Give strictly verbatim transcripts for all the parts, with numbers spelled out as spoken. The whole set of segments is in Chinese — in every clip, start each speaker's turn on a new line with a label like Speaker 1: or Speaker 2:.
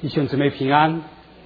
Speaker 1: 弟兄姊妹平安。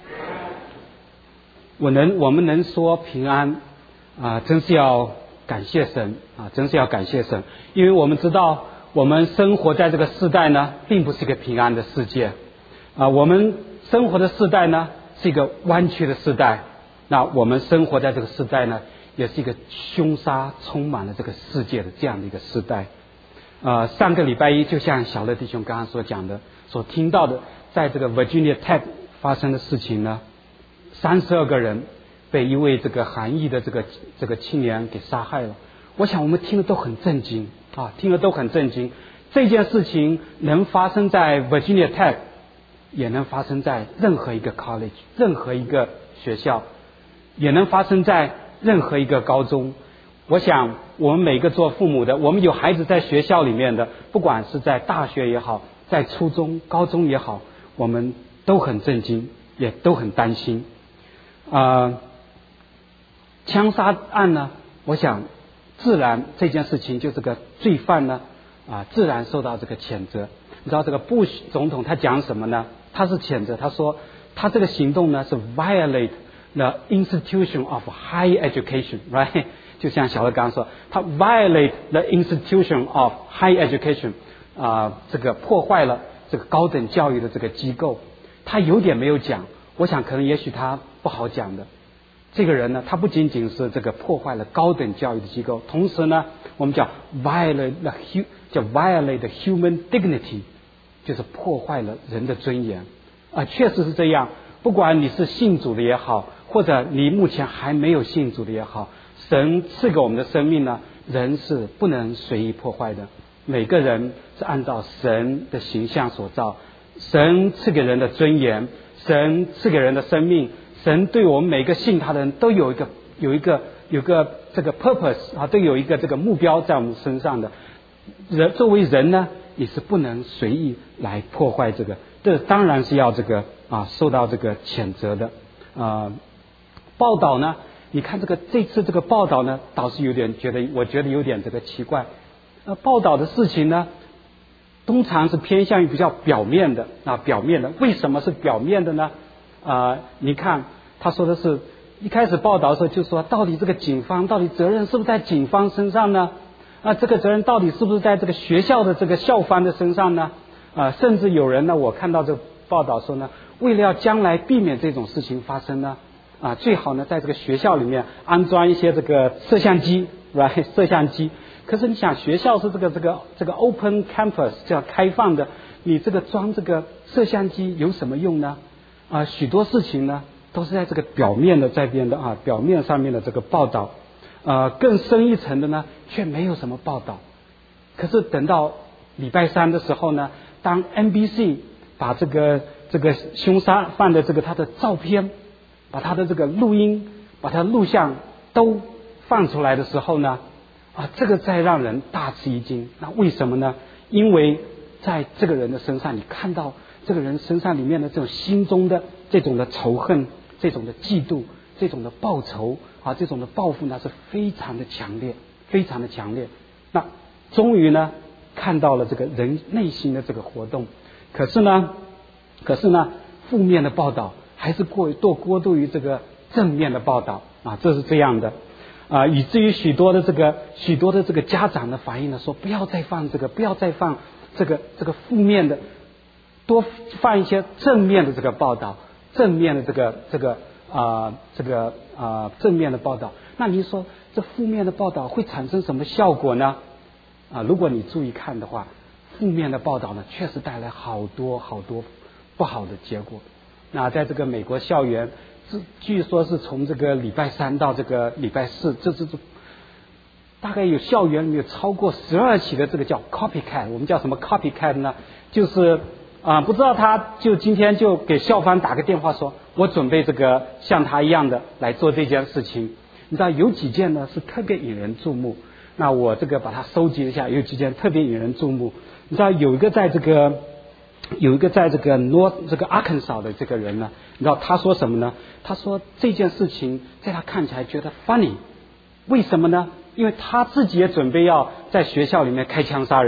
Speaker 1: 我能，我们能说平安啊，真是要感谢神啊，真是要感谢神，因为我们知道我们生活在这个世代呢，并不是一个平安的世界啊，我们生活的世代呢是一个弯曲的世代，那我们生活在这个世代呢，也是一个凶杀充满了这个世界的这样的一个世代。呃，上个礼拜一，就像小乐弟兄刚刚所讲的，所听到的，在这个 Virginia Tech 发生的事情呢，三十二个人被一位这个韩裔的这个这个青年给杀害了。我想我们听了都很震惊啊，听了都很震惊。这件事情能发生在 Virginia Tech， 也能发生在任何一个 college， 任何一个学校，也能发生在任何一个高中。我想我们每个做父母的，我们有孩子在学校里面的，不管是在大学也好，在初中高中也好，我们都很震惊，也都很担心啊、呃。枪杀案呢，我想自然这件事情就这个罪犯呢啊、呃，自然受到这个谴责。你知道这个布什总统他讲什么呢？他是谴责，他说他这个行动呢是 violate the institution of higher education，right？就像小乐刚刚说，他 violate the institution of higher education， 啊、呃，这个破坏了这个高等教育的这个机构。他有点没有讲，我想可能也许他不好讲的。这个人呢，他不仅仅是这个破坏了高等教育的机构，同时呢，我们叫 violate the hu 叫 violate the human dignity， 就是破坏了人的尊严啊、呃，确实是这样。不管你是信主的也好，或者你目前还没有信主的也好，神赐给我们的生命呢，人是不能随意破坏的。每个人是按照神的形象所造，神赐给人的尊严，神赐给人的生命，神对我们每个信他的人都有一个有一个有个这个 purpose 啊，都有一个这个目标在我们身上的。人作为人呢，你是不能随意来破坏这个，这当然是要这个啊受到这个谴责的啊。报道呢，你看这个这次这个报道呢，倒是有点觉得，我觉得有点这个奇怪。呃，报道的事情呢，通常是偏向于比较表面的啊，表面的。为什么是表面的呢？啊、呃，你看他说的是，一开始报道的时候就说，到底这个警方到底责任是不是在警方身上呢？啊，这个责任到底是不是在这个学校的这个校方的身上呢？啊，甚至有人呢，我看到这个报道说呢，为了要将来避免这种事情发生呢。啊，最好呢，在这个学校里面安装一些这个摄像机 ，right？ 摄像机。可是你想，学校是这个这个这个 open campus， 叫开放的，你这个装这个摄像机有什么用呢？啊，许多事情呢都是在这个表面的这边的啊，表面上面的这个报道，呃，更深一层的呢却没有什么报道。可是等到礼拜三的时候呢，当 N B C 把这个这个凶杀犯的这个他的照片。把他的这个录音，把他的录像都放出来的时候呢，啊，这个再让人大吃一惊。那为什么呢？因为在这个人的身上，你看到这个人身上里面的这种心中的这种的仇恨、这种的嫉妒、这种的报仇啊，这种的报复呢，是非常的强烈，非常的强烈。那终于呢，看到了这个人内心的这个活动。可是呢，可是呢，负面的报道。还是过多过度于这个正面的报道啊，这是这样的啊，以至于许多的这个许多的这个家长的反应呢，说不要再放这个，不要再放这个这个负面的，多放一些正面的这个报道，正面的这个这个啊、呃、这个啊、呃、正面的报道。那你说这负面的报道会产生什么效果呢？啊，如果你注意看的话，负面的报道呢，确实带来好多好多不好的结果。那在这个美国校园，据说是从这个礼拜三到这个礼拜四，这这这大概有校园里面有超过十二起的这个叫 copycat， 我们叫什么 copycat 呢？就是啊、呃，不知道他就今天就给校方打个电话说，我准备这个像他一样的来做这件事情。你知道有几件呢是特别引人注目，那我这个把它收集一下，有几件特别引人注目。你知道有一个在这个。有一个在这个 North 这个 Arkansas 的这个人呢，你知道他说什么呢？他说这件事情在他看起来觉得 funny， 为什么呢？因为他自己也准备要在学校里面开枪杀人，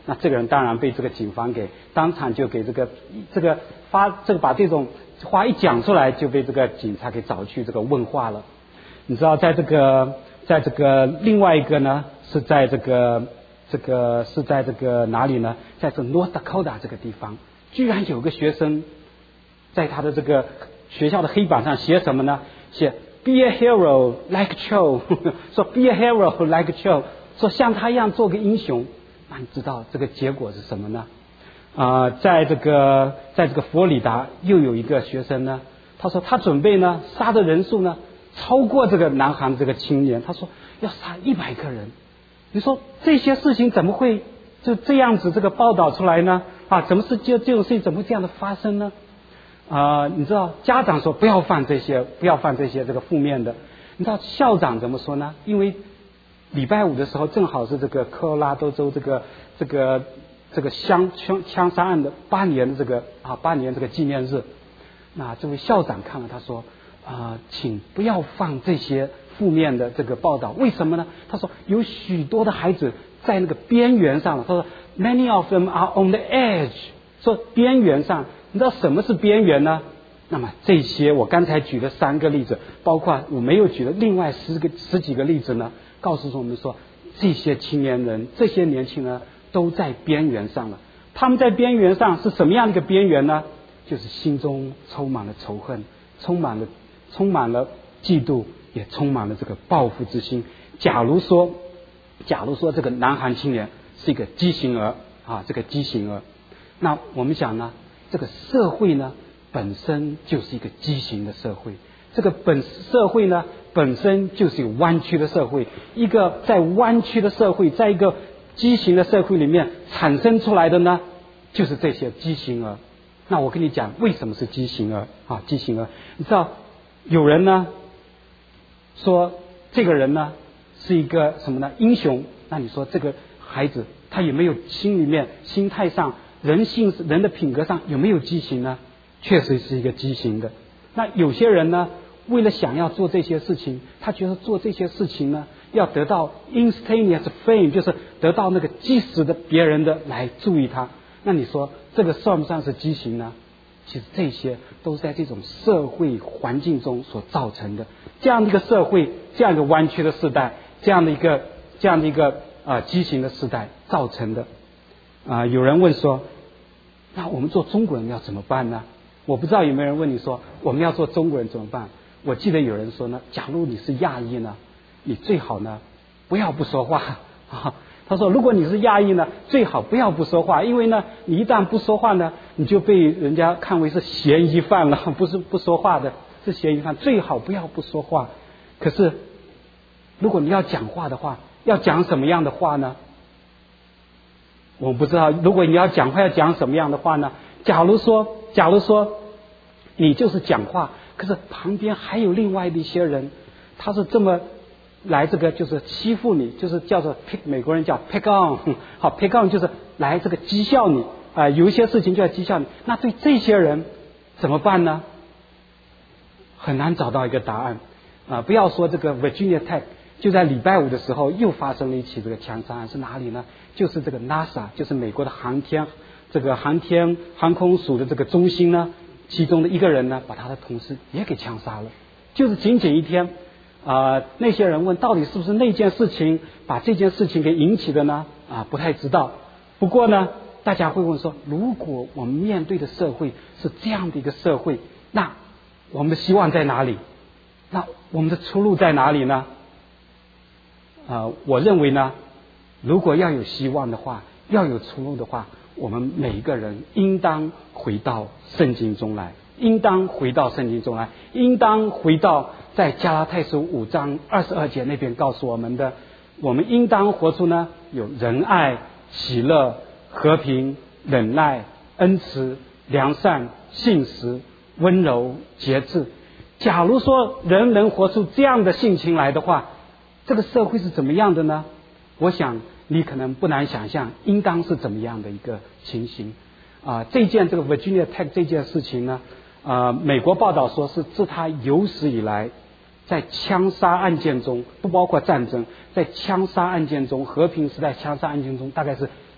Speaker 1: 那这个人当然被这个警方给当场就给这个这个发这个把这种话一讲出来，就被这个警察给找去这个问话了。你知道，在这个在这个另外一个呢，是在这个这个是在这个哪里呢？在这 North Dakota 这个地方，居然有个学生在他的这个学校的黑板上写什么呢？写 Be a hero like Cho 说 Be a hero like Cho 说像他一样做个英雄。那你知道这个结果是什么呢？啊、呃，在这个在这个佛罗里达又有一个学生呢，他说他准备呢杀的人数呢超过这个南韩这个青年，他说要杀一百个人。你说这些事情怎么会就这样子这个报道出来呢？啊，怎么是就这种事情怎么会这样的发生呢？啊、呃，你知道家长说不要犯这些，不要犯这些这个负面的。你知道校长怎么说呢？因为礼拜五的时候正好是这个科罗拉多州这个这个这个枪枪枪杀案的八年的这个啊八年这个纪念日。那这位校长看了，他说啊、呃，请不要放这些负面的这个报道。为什么呢？他说有许多的孩子在那个边缘上了。他说 Many of them are on the edge。说边缘上，你知道什么是边缘呢？那么这些我刚才举了三个例子，包括我没有举的另外十个十几个例子呢，告诉我们说这些青年人这些年轻人都在边缘上了。他们在边缘上是什么样的一个边缘呢？就是心中充满了仇恨，充满了充满了嫉妒，也充满了这个报复之心。假如说假如说这个南韩青年是一个畸形儿啊，这个畸形儿，那我们想呢，这个社会呢本身就是一个畸形的社会，这个本社会呢本身就是一个弯曲的社会，一个在弯曲的社会，在一个畸形的社会里面产生出来的呢，就是这些畸形儿。那我跟你讲，为什么是畸形儿啊？畸形儿，你知道有人呢说这个人呢是一个什么呢？英雄。那你说这个孩子他有没有心里面心态上人性人的品格上有没有畸形呢？确实是一个畸形的。那有些人呢为了想要做这些事情，他觉得做这些事情呢要得到 instantaneous fame， 就是得到那个即时的别人的来注意他。那你说这个算不算是畸形呢？其实这些都是在这种社会环境中所造成的，这样的一个社会，这样一个弯曲的时代，这样的一个这样的一个呃畸形的时代造成的。啊、呃，有人问说，那我们做中国人要怎么办呢？我不知道有没有人问你说，我们要做中国人怎么办？我记得有人说呢，假如你是亚裔呢，你最好呢不要不说话啊。他说，如果你是亚裔呢，最好不要不说话，因为呢，你一旦不说话呢，你就被人家看为是嫌疑犯了，不是不说话的，是嫌疑犯，最好不要不说话。可是，如果你要讲话的话，要讲什么样的话呢？我不知道，如果你要讲话，要讲什么样的话呢？假如说，假如说，你就是讲话，可是旁边还有另外的一些人，他是这么来这个就是欺负你，就是叫做 pick， 美国人叫 pick on， 好 pick on 就是来这个讥笑你啊、呃，有一些事情就要讥笑你。那对这些人怎么办呢？很难找到一个答案啊、呃！不要说这个 Virginia Tech， 就在礼拜五的时候又发生了一起这个枪杀案，是哪里呢？就是这个 NASA， 就是美国的航天这个航天航空署的这个中心呢，其中的一个人呢，把他的同事也给枪杀了，就是仅仅一天。啊、呃，那些人问到底是不是那件事情把这件事情给引起的呢？啊，不太知道。不过呢，大家会问说，如果我们面对的社会是这样的一个社会，那我们的希望在哪里？那我们的出路在哪里呢？呃，我认为呢，如果要有希望的话，要有出路的话，我们每一个人应当回到圣经中来，应当回到圣经中来，应当回到在加拉太书五章二十二节那边告诉我们的，我们应当活出呢有仁爱、喜乐、和平、忍耐、恩慈、良善、信实、温柔、节制。假如说人能活出这样的性情来的话，这个社会是怎么样的呢？我想你可能不难想象，应当是怎么样的一个情形啊、呃？这件这个 Virginia Tech 这件事情呢，呃，美国报道说是自他有史以来，在枪杀案件中，不包括战争，在枪杀案件中，和平时代枪杀案件中，大概是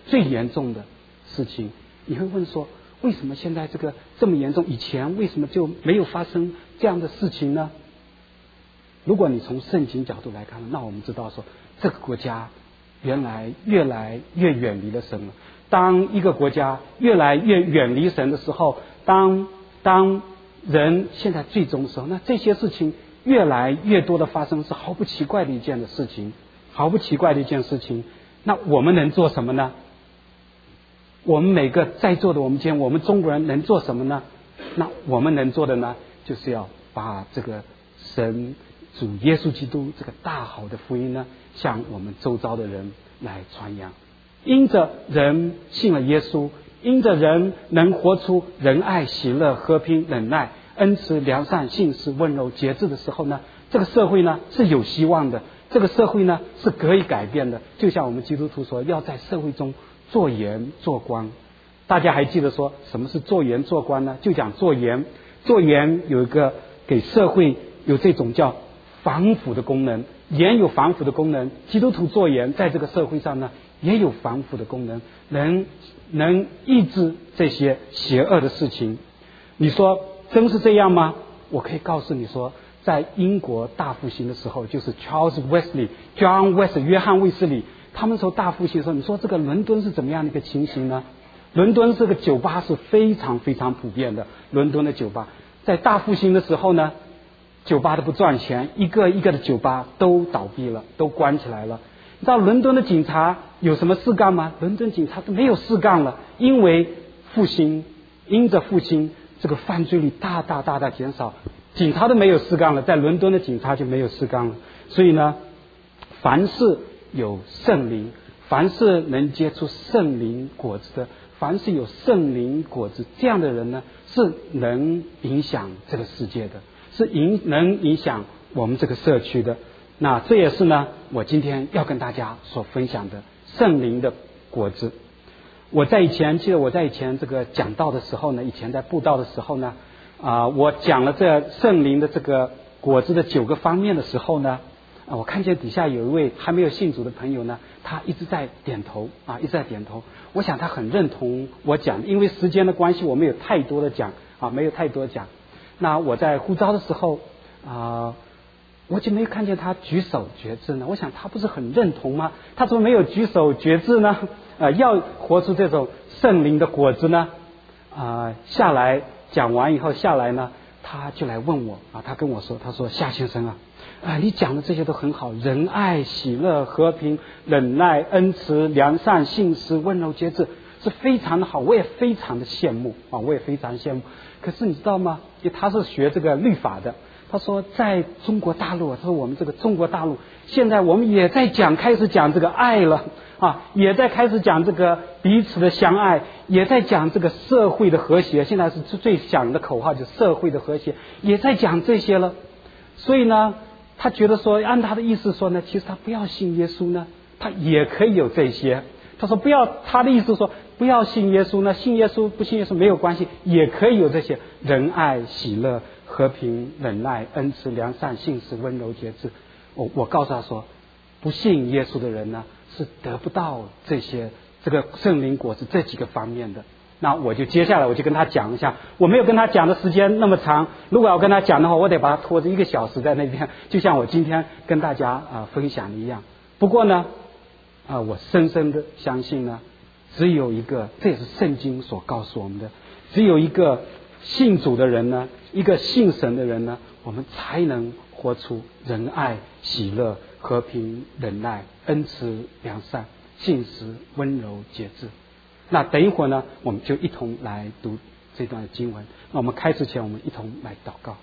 Speaker 1: 最严重的事情。你会问说，为什么现在这个这么严重？以前为什么就没有发生这样的事情呢？如果你从圣经角度来看，那我们知道说，这个国家原来越来越远离了神了。当一个国家越来越远离神的时候，当当人现在最终的时候，那这些事情越来越多的发生，是毫不奇怪的一件的事情，毫不奇怪的一件事情。那我们能做什么呢？我们每个在座的我们今天我们中国人能做什么呢？那我们能做的呢，就是要把这个神主耶稣基督这个大好的福音呢，向我们周遭的人来传扬。因着人信了耶稣，因着人能活出仁爱、喜乐、和平、忍耐、恩慈、良善、信实、温柔、节制的时候呢，这个社会呢是有希望的，这个社会呢是可以改变的。就像我们基督徒说，要在社会中做盐做光。大家还记得说什么是做盐做光呢？就讲做盐，做盐有一个给社会有这种叫防腐的功能，盐有防腐的功能，基督徒做盐在这个社会上呢也有防腐的功能，能能抑制这些邪恶的事情。你说真是这样吗？我可以告诉你说，在英国大复兴的时候，就是 Charles Wesley、John Wesley、约翰卫斯理他们说大复兴的时候，你说这个伦敦是怎么样的一个情形呢？伦敦这个酒吧是非常非常普遍的，伦敦的酒吧在大复兴的时候呢，酒吧都不赚钱，一个一个的酒吧都倒闭了，都关起来了。你知道伦敦的警察有什么事干吗？伦敦警察都没有事干了，因为复兴，因着复兴，这个犯罪率大大大大减少，警察都没有事干了，在伦敦的警察就没有事干了。所以呢，凡是有圣灵，凡是能结出圣灵果子的，凡是有圣灵果子这样的人呢，是能影响这个世界的，是影能影响我们这个社区的。那这也是呢，我今天要跟大家所分享的圣灵的果子。我在以前记得我在以前这个讲道的时候呢，以前在布道的时候呢，啊、呃，我讲了这圣灵的这个果子的九个方面的时候呢，啊，我看见底下有一位还没有信主的朋友呢，他一直在点头啊，一直在点头。我想他很认同我讲的，因为时间的关系，我没有太多的讲啊，没有太多的讲。那我在呼召的时候啊。呃我就没有看见他举手决志呢，我想他不是很认同吗？他怎么没有举手决志呢？呃，要活出这种圣灵的果子呢？啊、呃，下来讲完以后下来呢，他就来问我啊，他跟我说，他说夏先生啊，啊、呃，你讲的这些都很好，仁爱、喜乐、和平、忍耐、恩慈、良善、信实、温柔、节制，是非常的好，我也非常的羡慕啊，我也非常羡慕。可是你知道吗？因为他是学这个律法的。他说在中国大陆，他说我们这个中国大陆现在我们也在讲开始讲这个爱了啊，也在开始讲这个彼此的相爱，也在讲这个社会的和谐，现在是最响的口号就是社会的和谐，也在讲这些了。所以呢，他觉得说按他的意思说呢，其实他不要信耶稣呢，他也可以有这些。他说不要，他的意思说不要信耶稣呢，信耶稣不信耶稣没有关系，也可以有这些仁爱、喜乐、和平、忍耐、恩慈、良善、信实、温柔、节制。我我告诉他说，不信耶稣的人呢，是得不到这些这个圣灵果子这几个方面的。那我就接下来我就跟他讲一下，我没有跟他讲的时间那么长，如果要跟他讲的话，我得把他拖着一个小时在那边，就像我今天跟大家啊、呃、分享的一样。不过呢，啊、呃，我深深的相信呢，只有一个，这也是圣经所告诉我们的，只有一个信主的人呢，一个信神的人呢，我们才能活出仁爱、喜乐、和平、忍耐、恩慈、良善、信实、温柔、节制。那等一会儿呢，我们就一同来读这段经文。那我们开始前，我们一同来祷告。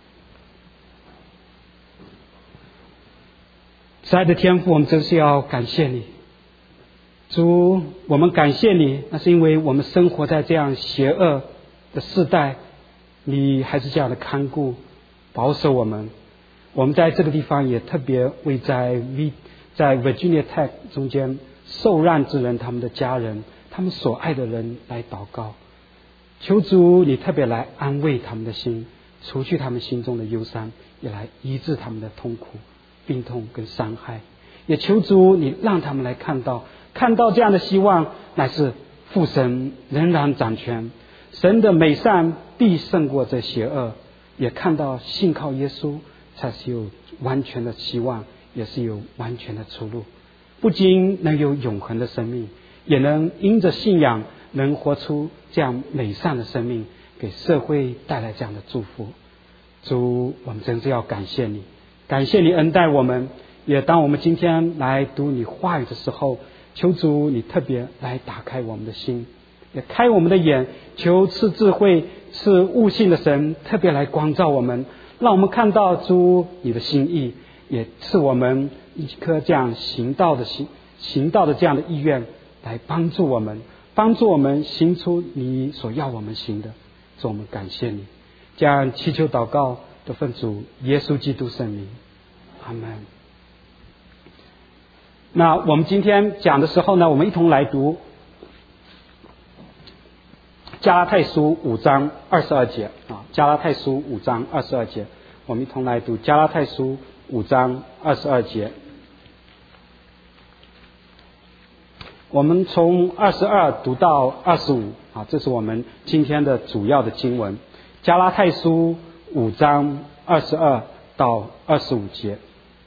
Speaker 1: 慈爱的天父，我们真是要感谢你，主，我们感谢你，那是因为我们生活在这样邪恶的世代，你还是这样的看顾保守我们。我们在这个地方也特别为在 V 在 Virginia Tech 中间受难之人，他们的家人，他们所爱的人来祷告，求主你特别来安慰他们的心，除去他们心中的忧伤，也来医治他们的痛苦、病痛跟伤害。 也求主你让他们来看到，看到这样的希望乃是父神仍然掌权，神的美善必胜过这邪恶，也看到信靠耶稣才是有完全的希望，也是有完全的出路，不仅能有永恒的生命，也能因着信仰能活出这样美善的生命，给社会带来这样的祝福。主，我们真是要感谢你，感谢你恩待我们，也当我们今天来读你话语的时候，求主你特别来打开我们的心，也开我们的眼，求赐智慧赐悟性的神特别来光照我们，让我们看到主你的心意，也赐我们一颗这样行道的心行道的这样的意愿，来帮助我们帮助我们行出你所要我们行的。主，我们感谢你，这样祈求祷告的奉主耶稣基督圣名，阿们。那我们今天讲的时候呢，我们一同来读加拉太书五章二十二节啊，加拉太书五章二十二节，我们一同来读加拉太书五章二十二节。我们从二十二读到二十五啊，这是我们今天的主要的经文。加拉太书五章二十二到二十五节。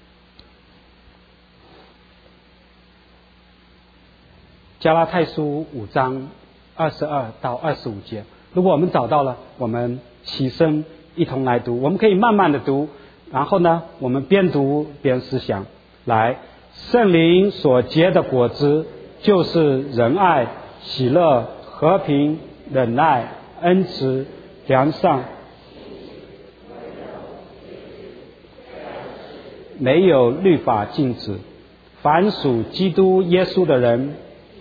Speaker 1: 加拉太书五章二十二到二十五节，如果我们找到了，我们起身一同来读。我们可以慢慢的读，然后呢，我们边读边思想。来，圣灵所结的果子，就是仁爱、喜乐、和平、忍耐、恩慈、良善，没有律法禁止。凡属基督耶稣的人，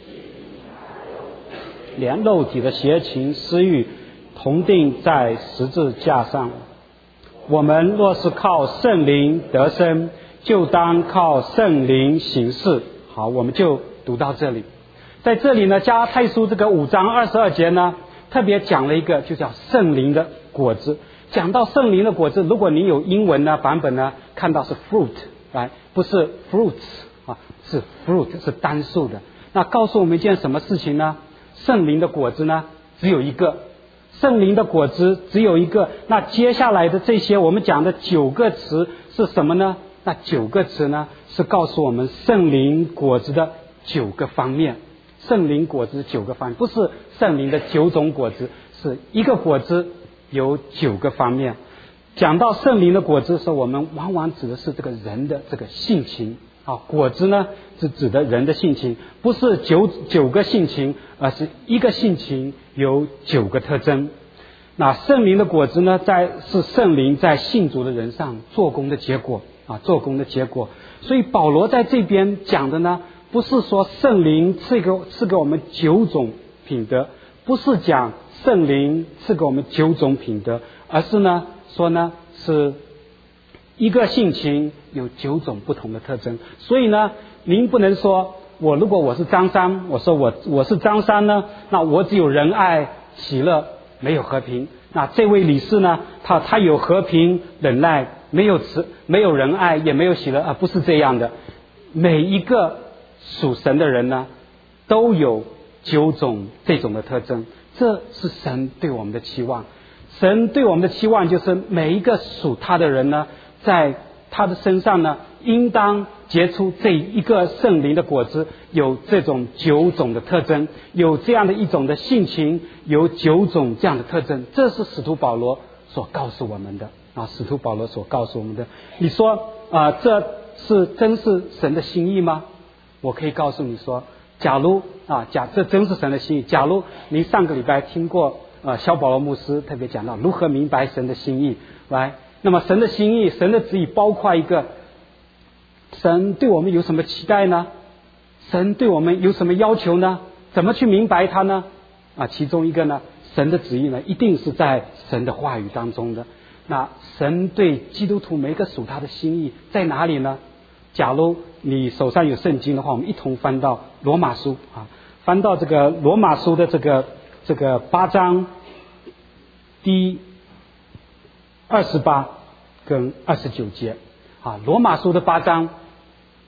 Speaker 1: 连肉体的邪情私欲同定在十字架上。我们若是靠圣灵得生，就当靠圣灵行事。好，我们就读到这里。在这里呢，加拉太书这个五章二十二节呢，特别讲了一个就叫圣灵的果子。讲到圣灵的果子，如果你有英文呢版本呢，看到是 fruit， 来，不是 fruits 啊，是 fruit， 是单数的。那告诉我们一件什么事情呢？圣灵的果子呢，只有一个。圣灵的果子只有一个。那接下来的这些我们讲的九个词是什么呢？那九个词呢，是告诉我们圣灵果子的九个方面。圣灵果子九个方面，不是圣灵的九种果子，是一个果子有九个方面。讲到圣灵的果子的时候，我们往往指的是这个人的这个性情啊，果子呢是指的人的性情，不是九九个性情，而是一个性情有九个特征。那圣灵的果子呢，在是圣灵在信主的人上做工的结果啊，做工的结果。所以保罗在这边讲的呢，不是说圣灵赐给赐给我们九种品德，不是讲圣灵赐给我们九种品德，而是呢说呢是一个性情有九种不同的特征。所以呢，您不能说我如果我是张三，我说我我是张三呢，那我只有仁爱、喜乐，没有和平。那这位理事呢，他他有和平、忍耐，没有慈，没有仁爱，也没有喜乐啊，不是这样的。每一个属神的人呢，都有九种这种的特征，这是神对我们的期望。神对我们的期望就是每一个属他的人呢，在他的身上呢，应当结出这一个圣灵的果子，有这种九种的特征，有这样的一种的性情，有九种这样的特征。这是使徒保罗所告诉我们的啊，使徒保罗所告诉我们的。你说啊、呃，这是真是神的心意吗？我可以告诉你说，假如啊，假这真是神的心意。假如您上个礼拜听过呃萧保罗牧师特别讲到如何明白神的心意，来，那么神的心意、神的旨意包括一个，神对我们有什么期待呢？神对我们有什么要求呢？怎么去明白它呢？啊，其中一个呢，神的旨意呢，一定是在神的话语当中的。那神对基督徒每一个属他的心意在哪里呢？假如你手上有圣经的话，我们一同翻到罗马书啊，翻到这个罗马书的这个这个八章第二十八跟二十九节啊，罗马书的八章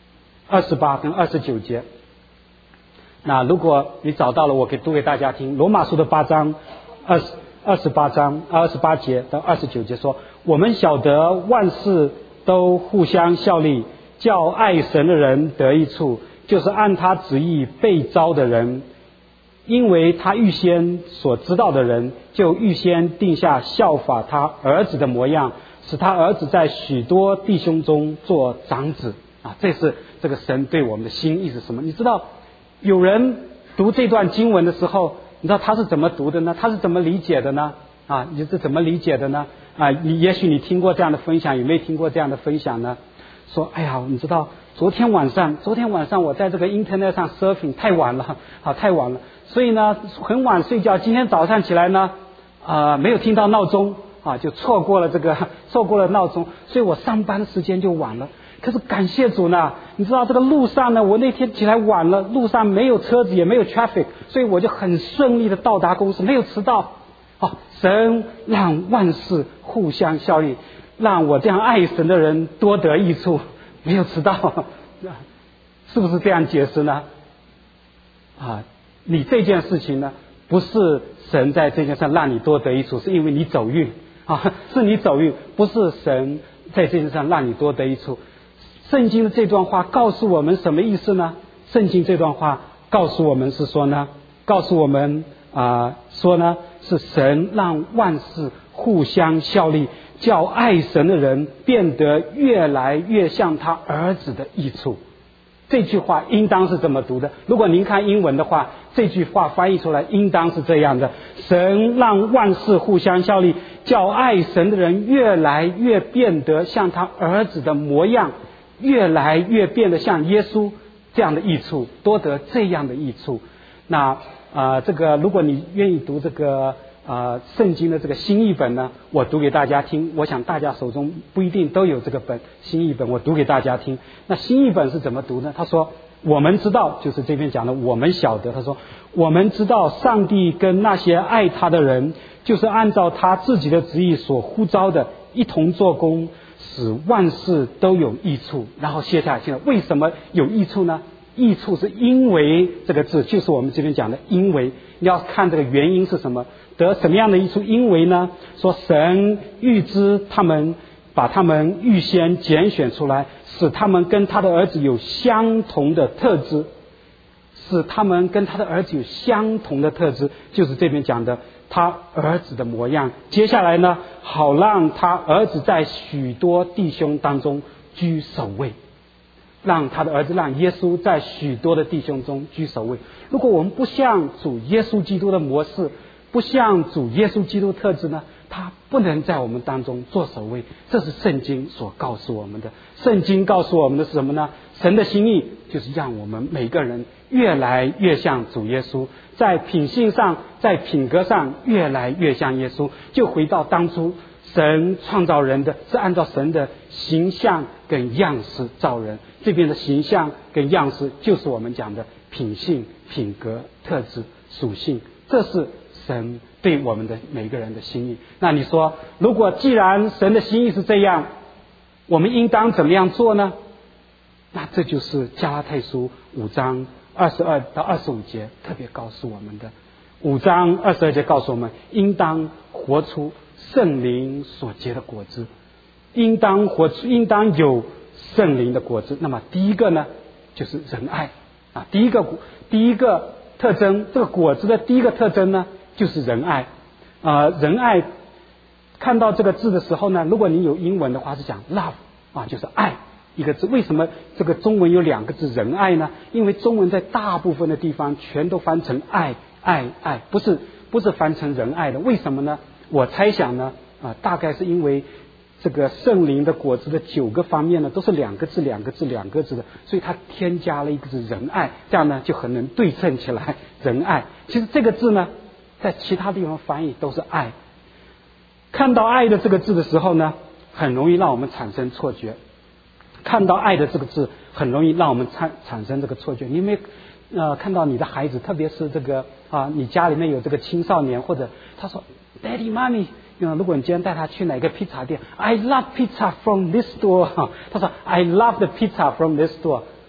Speaker 1: 二十八跟二十九节。那如果你找到了，我可以读给大家听。罗马书的八章二十二十八章二十八节到二十九节说：我们晓得万事都互相效力，叫爱神的人得益处，就是按他旨意被招的人。因为他预先所知道的人，就预先定下效法他儿子的模样，使他儿子在许多弟兄中做长子啊！这是这个神对我们的心意是什么？你知道有人读这段经文的时候，你知道他是怎么读的呢？他是怎么理解的呢？啊，你是怎么理解的呢？啊，你也许你听过这样的分享，有没有听过这样的分享呢？说，哎呀，你知道昨天晚上，昨天晚上我在这个 internet 上 surfing 太晚了，啊，太晚了，所以呢很晚睡觉。今天早上起来呢，啊、呃，没有听到闹钟，啊，就错过了这个，错过了闹钟，所以我上班时间就晚了。可是感谢主呢，你知道这个路上呢，我那天起来晚了，路上没有车子也没有 traffic， 所以我就很顺利的到达公司，没有迟到。哦，神让万事互相效力，让我这样爱神的人多得益处，没有迟到，是不是这样解释呢？啊，你这件事情呢，不是神在这件事上让你多得益处，是因为你走运啊，是你走运，不是神在这件事上让你多得益处。圣经的这段话告诉我们什么意思呢？圣经这段话告诉我们是说呢，告诉我们啊、呃、说呢，是神让万事互相效力，叫爱神的人变得越来越像他儿子的益处。这句话应当是这么读的。如果您看英文的话，这句话翻译出来应当是这样的：神让万事互相效力，叫爱神的人越来越变得像他儿子的模样，越来越变得像耶稣这样的益处，多得这样的益处。那啊、呃，这个如果你愿意读这个啊圣经的这个新译本呢，我读给大家听。我想大家手中不一定都有这个本新译本，我读给大家听。那新译本是怎么读呢？他说：我们知道，就是这边讲的我们晓得。他说我们知道上帝跟那些爱他的人，就是按照他自己的旨意所呼召的，一同做工，使万事都有益处。然后接下来，现在为什么有益处呢？益处是因为这个字，就是我们这边讲的因为。你要看这个原因是什么，得什么样的益处？因为呢，说神预知他们，把他们预先拣选出来，使他们跟他的儿子有相同的特质，使他们跟他的儿子有相同的特质，就是这边讲的他儿子的模样。接下来呢，好让他儿子在许多弟兄当中居首位，让他的儿子，让耶稣在许多的弟兄中居首位。如果我们不像主耶稣基督的模式，不像主耶稣基督特质呢，他不能在我们当中做首位。这是圣经所告诉我们的。圣经告诉我们的是什么呢？神的心意就是让我们每个人越来越像主耶稣，在品性上，在品格上越来越像耶稣。就回到当初神创造人的是按照神的形象跟样式造人，这边的形象跟样式就是我们讲的品性、品格、特质、属性，这是神对我们的每个人的心意。那你说，如果既然神的心意是这样，我们应当怎么样做呢？那这就是加拉太书五章二十二到二十五节特别告诉我们的。五章二十二节告诉我们，应当活出圣灵所结的果子，应当活出，应当有圣灵的果子。那么第一个呢，就是仁爱啊，第一个第一个特征，这个果子的第一个特征呢，就是仁爱啊、呃，仁爱。看到这个字的时候呢，如果你有英文的话是讲 love 啊，就是爱一个字。为什么这个中文有两个字仁爱呢？因为中文在大部分的地方全都翻成爱爱爱，不是不是翻成仁爱的。为什么呢？我猜想呢啊，大概是因为这个圣灵的果子的九个方面呢，都是两个字两个字两个字的，所以它添加了一个字仁爱，这样呢就很能对称起来。仁爱其实这个字呢，在其他地方翻译都是爱。看到爱的这个字的时候呢，很容易让我们产生错觉。看到爱的这个字，很容易让我们产产生这个错觉。你有没有呃看到你的孩子，特别是这个啊，你家里面有这个青少年，或者他说 Daddy Mommy， 如果你今天带他去哪个披萨店 ，I love pizza from this store， 他说 I love the pizza from this store。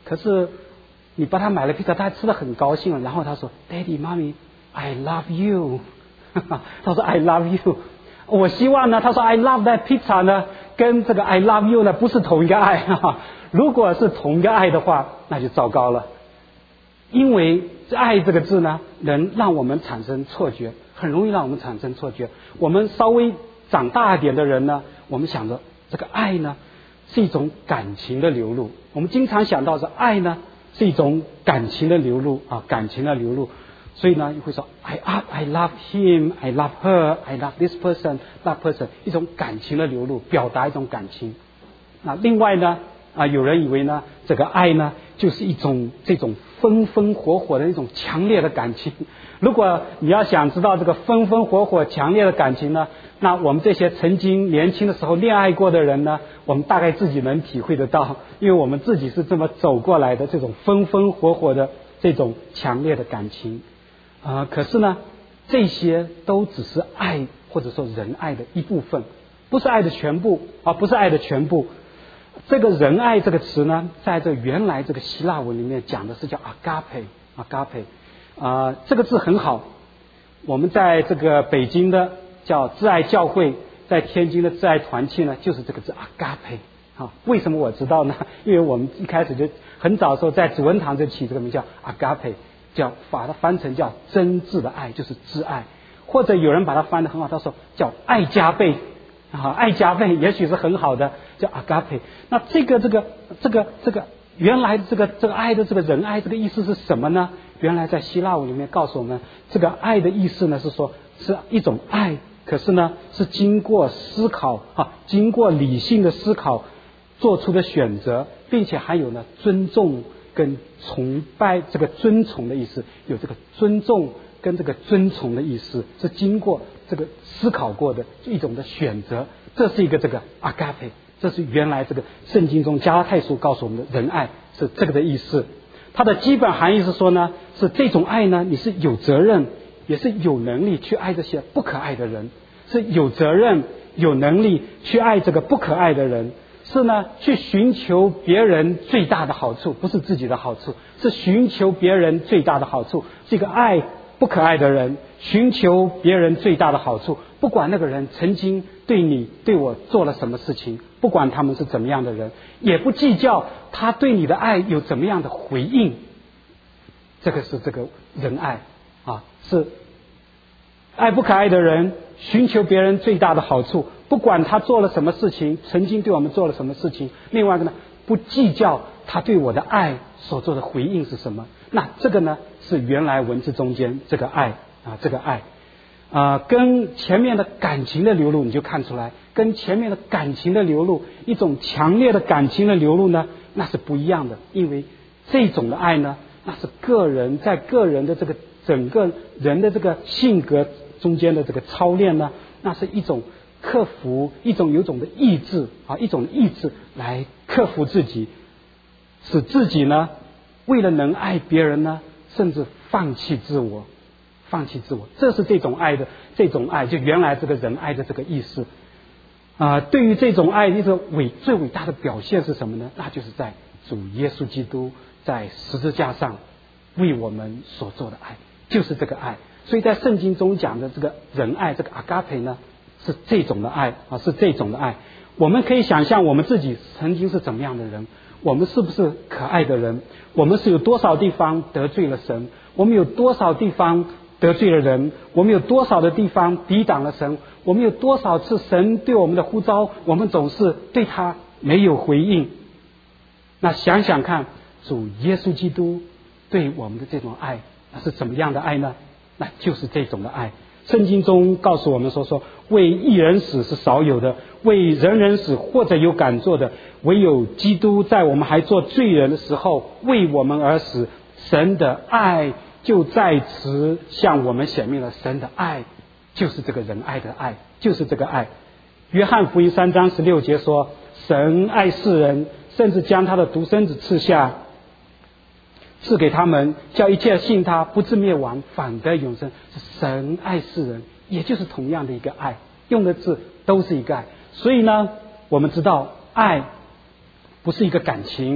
Speaker 1: 可是你帮他买了披萨，他吃得很高兴了，然后他说 Daddy Mommy I love you 他说 I love you， 我希望呢，他说 I love that pizza 呢跟这个 I love you 呢不是同一个爱如果是同一个爱的话，那就糟糕了。因为爱这个字呢能让我们产生错觉，很容易让我们产生错觉。我们稍微长大一点的人呢，我们想着这个爱呢是一种感情的流露，我们经常想到是爱呢是一种感情的流露啊，感情的流露。所以呢会说 I, I love him, I love her, I love this person, that person， 一种感情的流露，表达一种感情。那另外呢啊，有人以为呢这个爱呢就是一种这种风风火火的一种强烈的感情。如果你要想知道这个风风火火强烈的感情呢，那我们这些曾经年轻的时候恋爱过的人呢，我们大概自己能体会得到，因为我们自己是这么走过来的，这种风风火火的这种强烈的感情啊、呃。可是呢这些都只是爱或者说仁爱的一部分，不是爱的全部啊，不是爱的全部。这个仁爱这个词呢，在这原来这个希腊文里面讲的是叫 agape agape 啊、呃，这个字很好。我们在这个北京的叫挚爱教会，在天津的挚爱团契呢，就是这个字 agape 啊。为什么我知道呢？因为我们一开始就很早的时候在主恩堂就起这个名叫 agape， 叫把它翻成叫真挚的爱，就是挚爱，或者有人把它翻得很好，他说叫爱加倍。啊，爱加倍也许是很好的，叫 agape。那这个这个这个这个原来这个这个爱的这个仁爱这个意思是什么呢？原来在希腊文里面告诉我们，这个爱的意思呢是说是一种爱，可是呢是经过思考啊，经过理性的思考做出的选择，并且还有呢尊重跟崇拜，这个尊崇的意思，有这个尊重跟这个尊崇的意思，是经过这个思考过的一种的选择。这是一个这个 agape， 这是原来这个圣经中加拉太书告诉我们的仁爱是这个的意思。它的基本含义是说呢，是这种爱呢你是有责任也是有能力去爱这些不可爱的人，是有责任有能力去爱这个不可爱的人，是呢去寻求别人最大的好处，不是自己的好处，是寻求别人最大的好处，是一个爱不可爱的人，寻求别人最大的好处，不管那个人曾经对你对我做了什么事情，不管他们是怎么样的人，也不计较他对你的爱有怎么样的回应。这个是这个仁爱啊，是爱不可爱的人寻求别人最大的好处，不管他做了什么事情，曾经对我们做了什么事情，另外一个呢不计较他对我的爱所做的回应是什么。那这个呢是原来文字中间这个爱啊，这个爱啊、呃，跟前面的感情的流露你就看出来，跟前面的感情的流露，一种强烈的感情的流露呢，那是不一样的。因为这种的爱呢，那是个人在个人的这个整个人的这个性格中间的这个操练呢，那是一种克服，一种有种的意志啊，一种意志来克服自己，使自己呢为了能爱别人呢，甚至放弃自我，放弃自我，这是这种爱的这种爱，就原来这个仁爱的这个意思啊、呃。对于这种爱，一个伟最伟大的表现是什么呢？那就是在主耶稣基督在十字架上为我们所做的爱，就是这个爱。所以在圣经中讲的这个仁爱，这个 agape 呢，是这种的爱啊，是这种的爱。我们可以想象我们自己曾经是怎么样的人，我们是不是可爱的人？我们是有多少地方得罪了神？我们有多少地方得罪了人？我们有多少的地方抵挡了神？我们有多少次神对我们的呼召，我们总是对他没有回应？那想想看，主耶稣基督对我们的这种爱，那是怎么样的爱呢？那就是这种的爱。圣经中告诉我们说，说为一人死是少有的，为人人死或者有敢做的，唯有基督在我们还做罪人的时候为我们而死。神的爱就在此向我们显明了，神的爱就是这个仁爱的爱，就是这个爱。约翰福音三章十六节说，神爱世人，甚至将他的独生子赐下，赐给他们，叫一切信他不至灭亡，反得永生。是神爱世人，也就是同样的一个爱，用的字都是一个爱。所以呢，我们知道爱不是一个感情，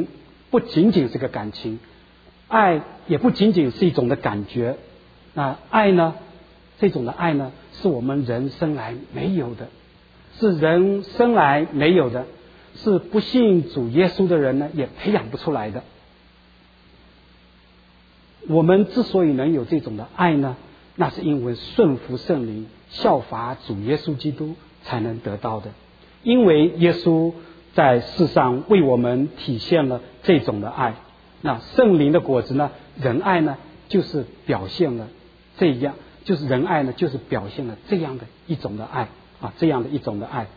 Speaker 1: 不仅仅是个感情，爱也不仅仅是一种的感觉。那爱呢，这种的爱呢，是我们人生来没有的，是人生来没有的，是不信主耶稣的人呢也培养不出来的。我们之所以能有这种的爱呢，那是因为顺服圣灵，效法主耶稣基督才能得到的。因为耶稣在世上为我们体现了这种的爱，那圣灵的果子呢，仁爱呢，就是表现了这样，就是仁爱呢，就是表现了这样的一种的爱啊，这样的一种的爱。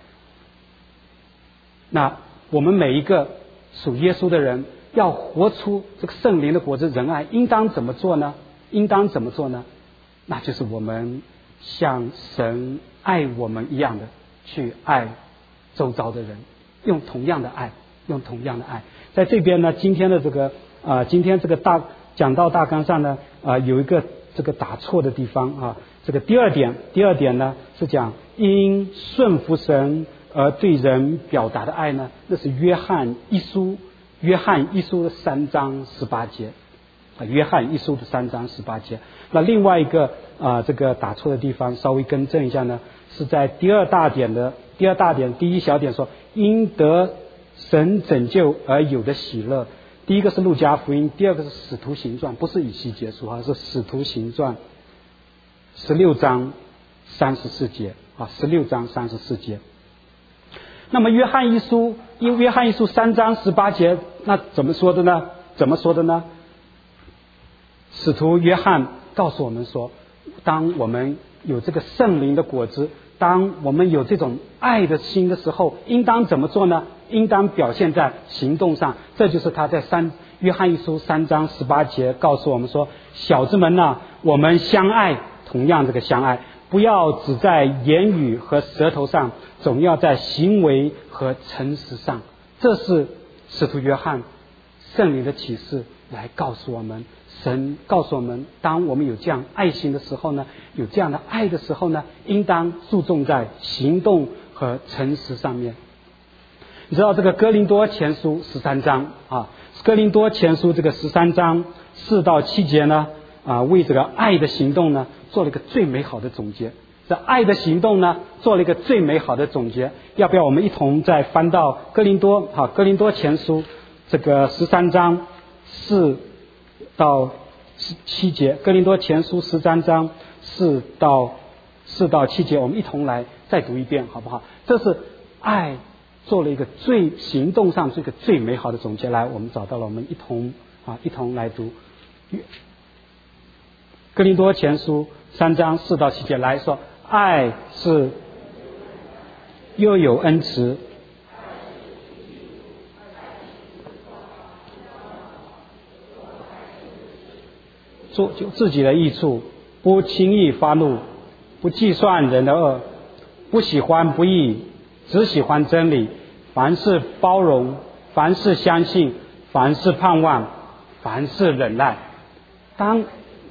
Speaker 1: 那我们每一个属耶稣的人，要活出这个圣灵的果子仁爱，应当怎么做呢？应当怎么做呢？那就是我们像神爱我们一样的去爱周遭的人，用同样的爱，用同样的爱。在这边呢，今天的这个啊、呃，今天这个大讲道大纲上呢，啊、呃，有一个这个打错的地方啊。这个第二点，第二点呢是讲因顺服神而对人表达的爱呢，那是约翰一书，约翰一书的三章十八节啊，约翰一书的三章十八节。那另外一个啊、呃，这个打错的地方稍微更正一下呢，是在第二大点的第二大点第一小点说因得神拯救而有的喜乐。第一个是路加福音，第二个是使徒行传，不是以西结书啊，是使徒行传十六章三十四节啊，十六章三十四节。那么约翰一书，因约翰一书三章十八节，那怎么说的呢？怎么说的呢？使徒约翰告诉我们说，当我们有这个圣灵的果子，当我们有这种爱的心的时候，应当怎么做呢？应当表现在行动上。这就是他在三约翰一书三章十八节告诉我们说，小子们啊，我们相爱，同样这个相爱，不要只在言语和舌头上，总要在行为和诚实上。这是使徒约翰圣灵的启示来告诉我们，神告诉我们，当我们有这样爱心的时候呢，有这样的爱的时候呢，应当注重在行动和诚实上面。你知道这个哥林多前书十三章啊，哥林多前书这个十三章四到七节呢啊，为这个爱的行动呢做了一个最美好的总结。这爱的行动呢做了一个最美好的总结。要不要我们一同再翻到哥林多啊，哥林多前书这个十三章四到七节，哥林多前书十三章四到四到七节，我们一同来再读一遍好不好？这是爱做了一个最行动上这个最美好的总结。来，我们找到了，我们一同啊一同来读哥林多前书三章四到七节。来说，爱是又有恩慈，做就自己的益处，不轻易发怒，不计算人的恶，不喜欢不义，只喜欢真理。凡事包容，凡事相信，凡事盼望，凡事忍耐。当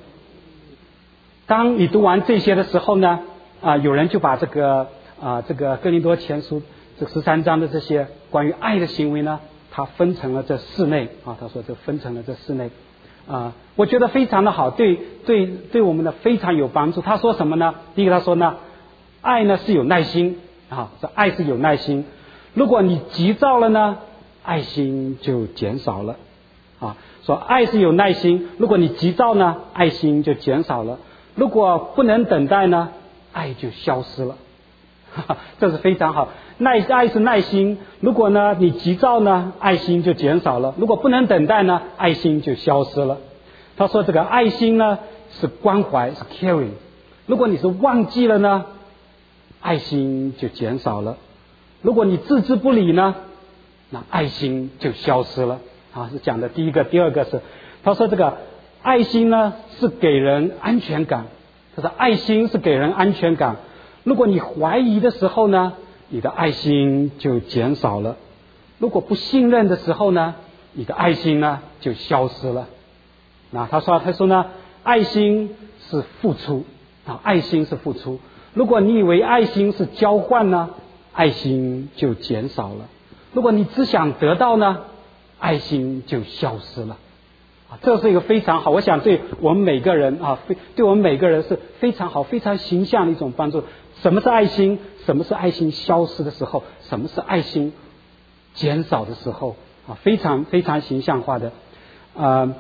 Speaker 1: 当你读完这些的时候呢，啊、呃，有人就把这个啊、呃、这个哥林多前书这十三章的这些关于爱的行为呢，他分成了这四类啊，他说这分成了这四类啊、呃，我觉得非常的好，对对对我们的非常有帮助。他说什么呢？第一个他说呢，爱呢是有耐心啊，这爱是有耐心。如果你急躁了呢，爱心就减少了啊。说爱是有耐心，如果你急躁呢，爱心就减少了。如果不能等待呢，爱就消失了。哈哈，这是非常好。耐爱是耐心，如果呢你急躁呢，爱心就减少了；如果不能等待呢，爱心就消失了。他说这个爱心呢是关怀，是 caring。如果你是忘记了呢，爱心就减少了。如果你置之不理呢，那爱心就消失了。啊，是讲的第一个。第二个是他说这个爱心呢是给人安全感，他说爱心是给人安全感。如果你怀疑的时候呢，你的爱心就减少了；如果不信任的时候呢，你的爱心呢就消失了。那他说他说呢，爱心是付出啊，爱心是付出。如果你以为爱心是交换呢，爱心就减少了；如果你只想得到呢， 爱心就消失了。啊，这是一个非常好，我想对我们每个人啊，非对我们每个人是非常好、非常形象的一种帮助。什么是爱心？什么是爱心消失的时候？什么是爱心减少的时候？啊，非常非常形象化的。呃，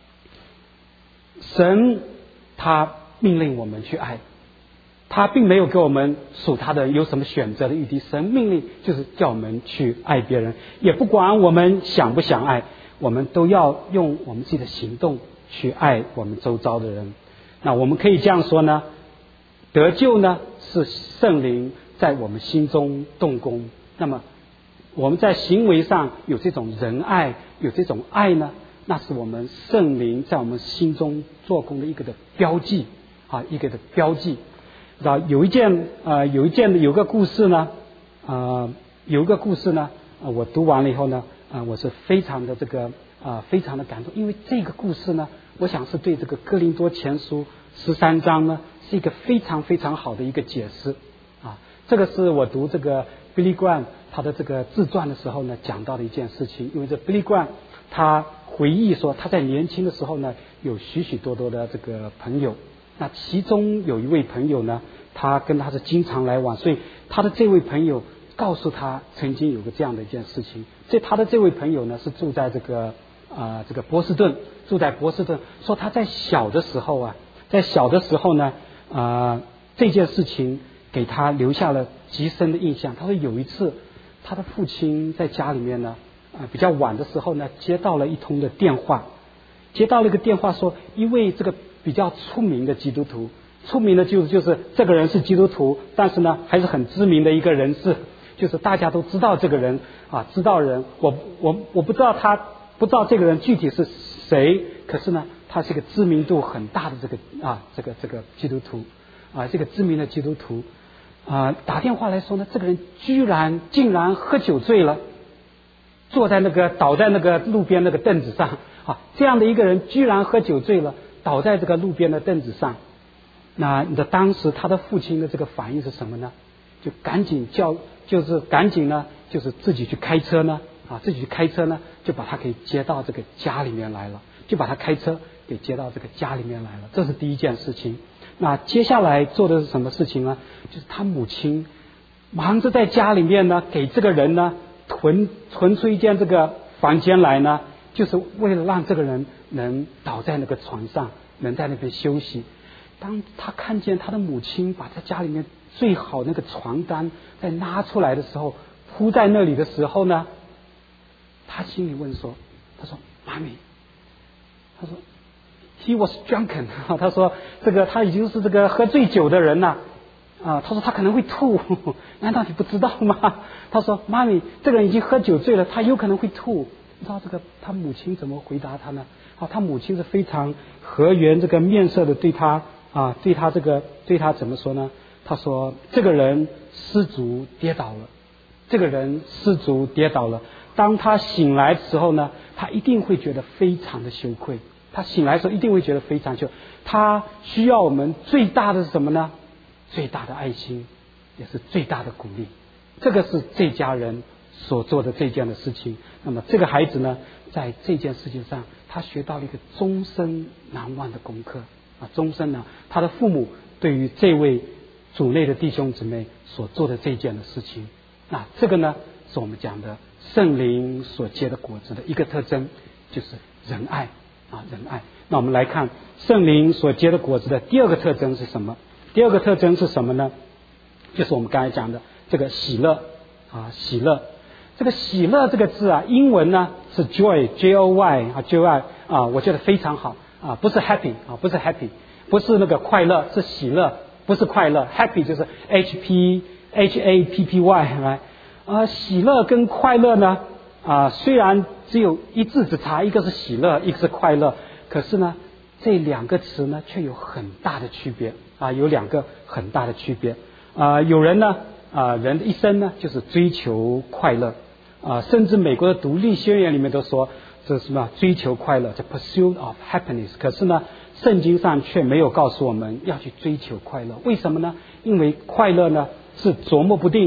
Speaker 1: 神他命令我们去爱，他并没有给我们属他的有什么选择的余地。神命令就是叫我们去爱别人，也不管我们想不想爱，我们都要用我们自己的行动去爱我们周遭的人。那我们可以这样说呢，得救呢是圣灵在我们心中动工，那么我们在行为上有这种仁爱，有这种爱呢，那是我们圣灵在我们心中做工的一个的标记啊，一个的标记。然后有一件呃有一件有个故事呢，呃有一个故事呢，呃我读完了以后呢，呃我是非常的这个啊、呃、非常的感动，因为这个故事呢，我想是对这个哥林多前书十三章呢是一个非常非常好的一个解释啊。这个是我读这个 Billy Graham 他的这个自传的时候呢讲到的一件事情。因为这 Billy Graham 他回忆说他在年轻的时候呢有许许多多的这个朋友，那其中有一位朋友呢，他跟他是经常来往，所以他的这位朋友告诉他曾经有个这样的一件事情。这他的这位朋友呢是住在这个啊、呃、这个波士顿，住在波士顿，说他在小的时候啊，在小的时候呢啊、呃、这件事情给他留下了极深的印象。他说有一次他的父亲在家里面呢啊、呃、比较晚的时候呢接到了一通的电话，接到了一个电话说一位这个比较出名的基督徒，出名的就是就是这个人是基督徒，但是呢还是很知名的一个人士，就是大家都知道这个人啊，知道人，我我我不知道他不知道这个人具体是谁，可是呢他是一个知名度很大的这个啊这个这个基督徒啊，这个知名的基督徒啊打电话来说呢，这个人居然竟然喝酒醉了，坐在那个倒在那个路边那个凳子上啊，这样的一个人居然喝酒醉了，倒在这个路边的凳子上。那你的当时他的父亲的这个反应是什么呢？就赶紧叫，就是赶紧呢，就是自己去开车呢，啊，自己去开车呢，就把他给接到这个家里面来了，就把他开车给接到这个家里面来了。这是第一件事情。那接下来做的是什么事情呢？就是他母亲忙着在家里面呢，给这个人呢囤囤出一间这个房间来呢，就是为了让这个人能倒在那个床上，能在那边休息。当他看见他的母亲把在家里面最好那个床单再拿出来的时候，铺在那里的时候呢，他心里问说，他说妈咪，他说 he was drunken 他说这个他已经是这个喝醉酒的人了啊，他说他可能会吐，难道你不知道吗？他说妈咪，这个人已经喝酒醉了，他有可能会吐。你知道这个他母亲怎么回答他呢？啊，他母亲是非常和颜这个面色的对他啊，对他这个对他怎么说呢？他说这个人失足跌倒了，这个人失足跌倒了。当他醒来的时候呢，他一定会觉得非常的羞愧。他醒来的时候一定会觉得非常羞愧。他需要我们最大的是什么呢？最大的爱心，也是最大的鼓励。这个是这家人所做的这件的事情。那么这个孩子呢，在这件事情上，他学到了一个终身难忘的功课啊，终身呢，他的父母对于这位主内的弟兄姊妹所做的这件的事情，那这个呢，是我们讲的圣灵所结的果子的一个特征，就是仁爱啊，仁爱。那我们来看圣灵所结的果子的第二个特征是什么？第二个特征是什么呢？就是我们刚才讲的这个喜乐啊，喜乐。这个喜乐这个字啊，英文呢是 joy，J O Y 啊 ，J O Y 啊，我觉得非常好啊，不是 happy 啊，不是 happy， 不是那个快乐，是喜乐，不是快乐 ，happy 就是 H P H A P P Y 来啊，喜乐跟快乐呢啊，虽然只有一字之差，一个是喜乐，一个是快乐，可是呢，这两个词呢却有很大的区别啊，有两个很大的区别啊，有人呢啊，人的一生呢就是追求快乐。啊，甚至美国的独立宣言里面都说这是什么追求快乐，叫 pursuit of happiness。可是呢，圣经上却没有告诉我们要去追求快乐。为什么呢？因为快乐呢是琢磨不定的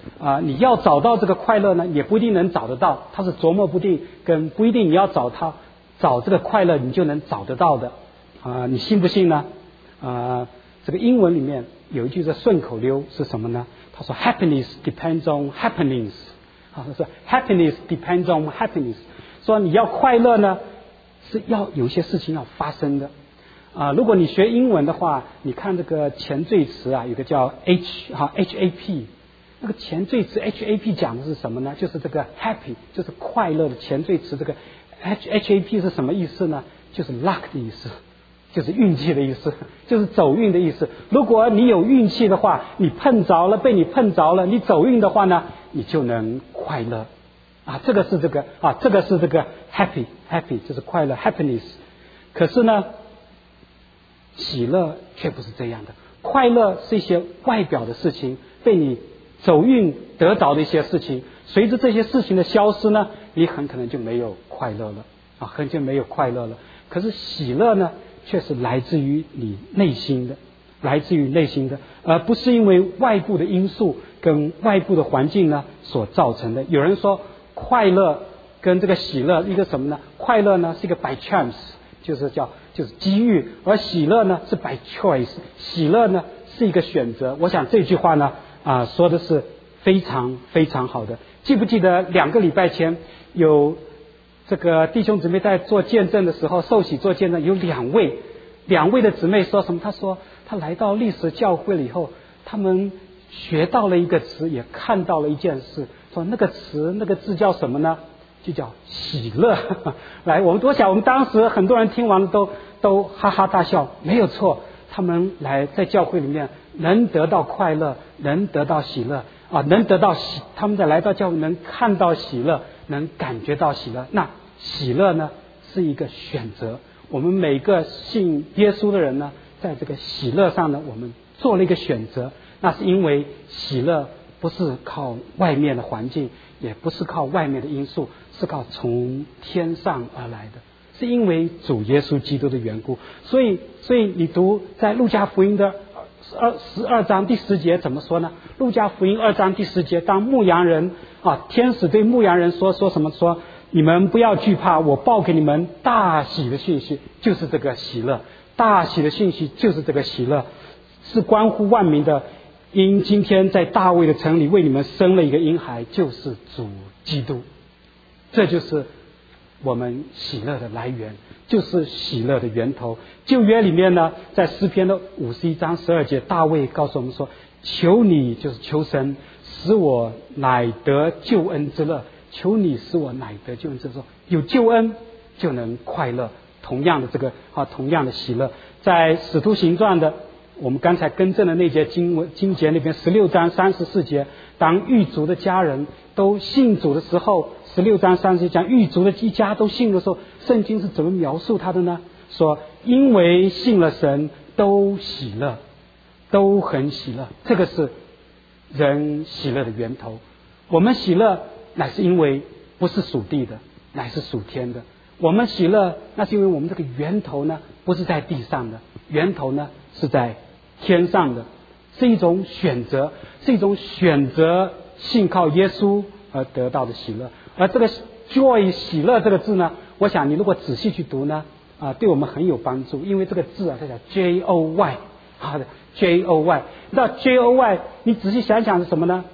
Speaker 1: 啊、呃，你要找到这个快乐呢，也不一定能找得到，它是琢磨不定，跟不一定你要找它找这个快乐你就能找得到的啊、呃，你信不信呢？啊、呃，这个英文里面有一句的顺口溜是什么呢？他说 Happiness depends on happenings， 啊，他说 Happiness depends on happenings， 说你要快乐呢，是要有些事情要发生的。啊、呃，如果你学英文的话，你看这个前缀词啊，有个叫 H 哈 H A P， 那个前缀词 H A P 讲的是什么呢？就是这个 happy， 就是快乐的前缀词。这个 H H A P 是什么意思呢？就是 luck 的意思，就是运气的意思，就是走运的意思。如果你有运气的话，你碰着了，被你碰着了，你走运的话呢，你就能快乐。啊，这个是这个啊，这个是这个 happy happy 就是快乐 happiness。可是呢，喜乐却不是这样的。快乐是一些外表的事情，被你走运得着的一些事情，随着这些事情的消失呢，你很可能就没有快乐了啊，很就没有快乐了。可是喜乐呢，却是来自于你内心的，来自于内心的，而不是因为外部的因素跟外部的环境呢所造成的。有人说快乐跟这个喜乐一个什么呢？快乐呢是一个 by chance， 就是叫就是机遇，而喜乐呢是 by choice， 喜乐呢是一个选择。我想这句话呢啊、呃、说的是非常非常好的。记不记得两个礼拜前有这个弟兄姊妹在做见证的时候，受洗做见证，有两位两位的姊妹说什么？他说他来到历史教会了以后，他们学到了一个词，也看到了一件事，说那个词那个字叫什么呢？就叫喜乐。来，我们多想，我们当时很多人听完了都都哈哈大笑，没有错。他们来在教会里面能得到快乐，能得到喜乐啊，能得到喜，他们在来到教会能看到喜乐，能感觉到喜乐。那喜乐呢是一个选择，我们每个信耶稣的人呢，在这个喜乐上呢，我们做了一个选择。那是因为喜乐不是靠外面的环境，也不是靠外面的因素，是靠从天上而来的，是因为主耶稣基督的缘故。所以所以你读在路加福音的二十二章第十节怎么说呢？路加福音二章第十节，当牧羊人啊，天使对牧羊人说说什么？说你们不要惧怕，我报给你们大喜的讯息，就是这个喜乐。大喜的讯息就是这个喜乐，是关乎万民的。因今天在大卫的城里为你们生了一个婴孩，就是主基督。这就是我们喜乐的来源，就是喜乐的源头。旧约里面呢，在诗篇的五十一章十二节，大卫告诉我们说，求你，就是求神使我乃得救恩之乐，求你使我乃得救恩之乐。有救恩就能快乐，同样的这个啊，同样的喜乐。在使徒行传的我们刚才更正的那节经文经节那边十六章三十四节，当狱卒的家人都信主的时候，十六章三十讲狱卒的一家都信的时候，圣经是怎么描述他的呢？说因为信了神，都喜乐，都很喜乐。这个是人喜乐的源头。我们喜乐乃是因为不是属地的，乃是属天的。我们喜乐那是因为我们这个源头呢不是在地上的，源头呢是在天上的，是一种选择，是一种选择信靠耶稣而得到的喜乐。而这个 joy 喜乐这个字呢，我想你如果仔细去读呢啊，对我们很有帮助。因为这个字啊，它叫 J O Y， 好的 J O Y， 你知道 J O Y 你仔细想想是什么呢？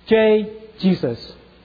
Speaker 1: J Jesus，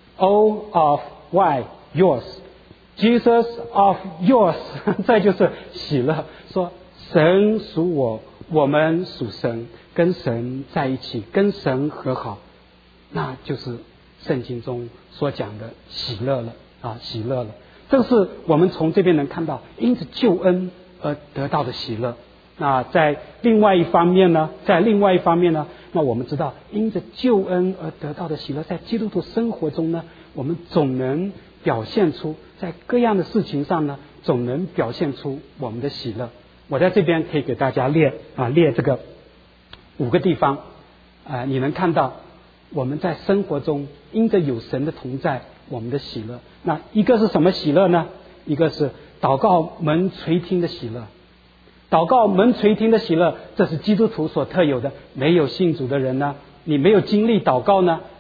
Speaker 1: O of Y yours， Jesus of yours， 这就是喜乐。说神属我，我们属神，跟神在一起，跟神和好，那就是圣经中所讲的喜乐了啊，喜乐了。这是我们从这边能看到，因着救恩而得到的喜乐。那在另外一方面呢，在另外一方面呢，那我们知道，因着救恩而得到的喜乐，在基督徒生活中呢，我们总能表现出，在各样的事情上呢，总能表现出我们的喜乐。我在这边可以给大家列啊列这个五个地方啊、呃，你能看到我们在生活中因着有神的同在，我们的喜乐。那一个是什么喜乐呢？一个是祷告门垂听的喜乐。祷告门垂听的喜乐，这是基督徒所特有的。没有信主的人呢，你没有经历祷告呢，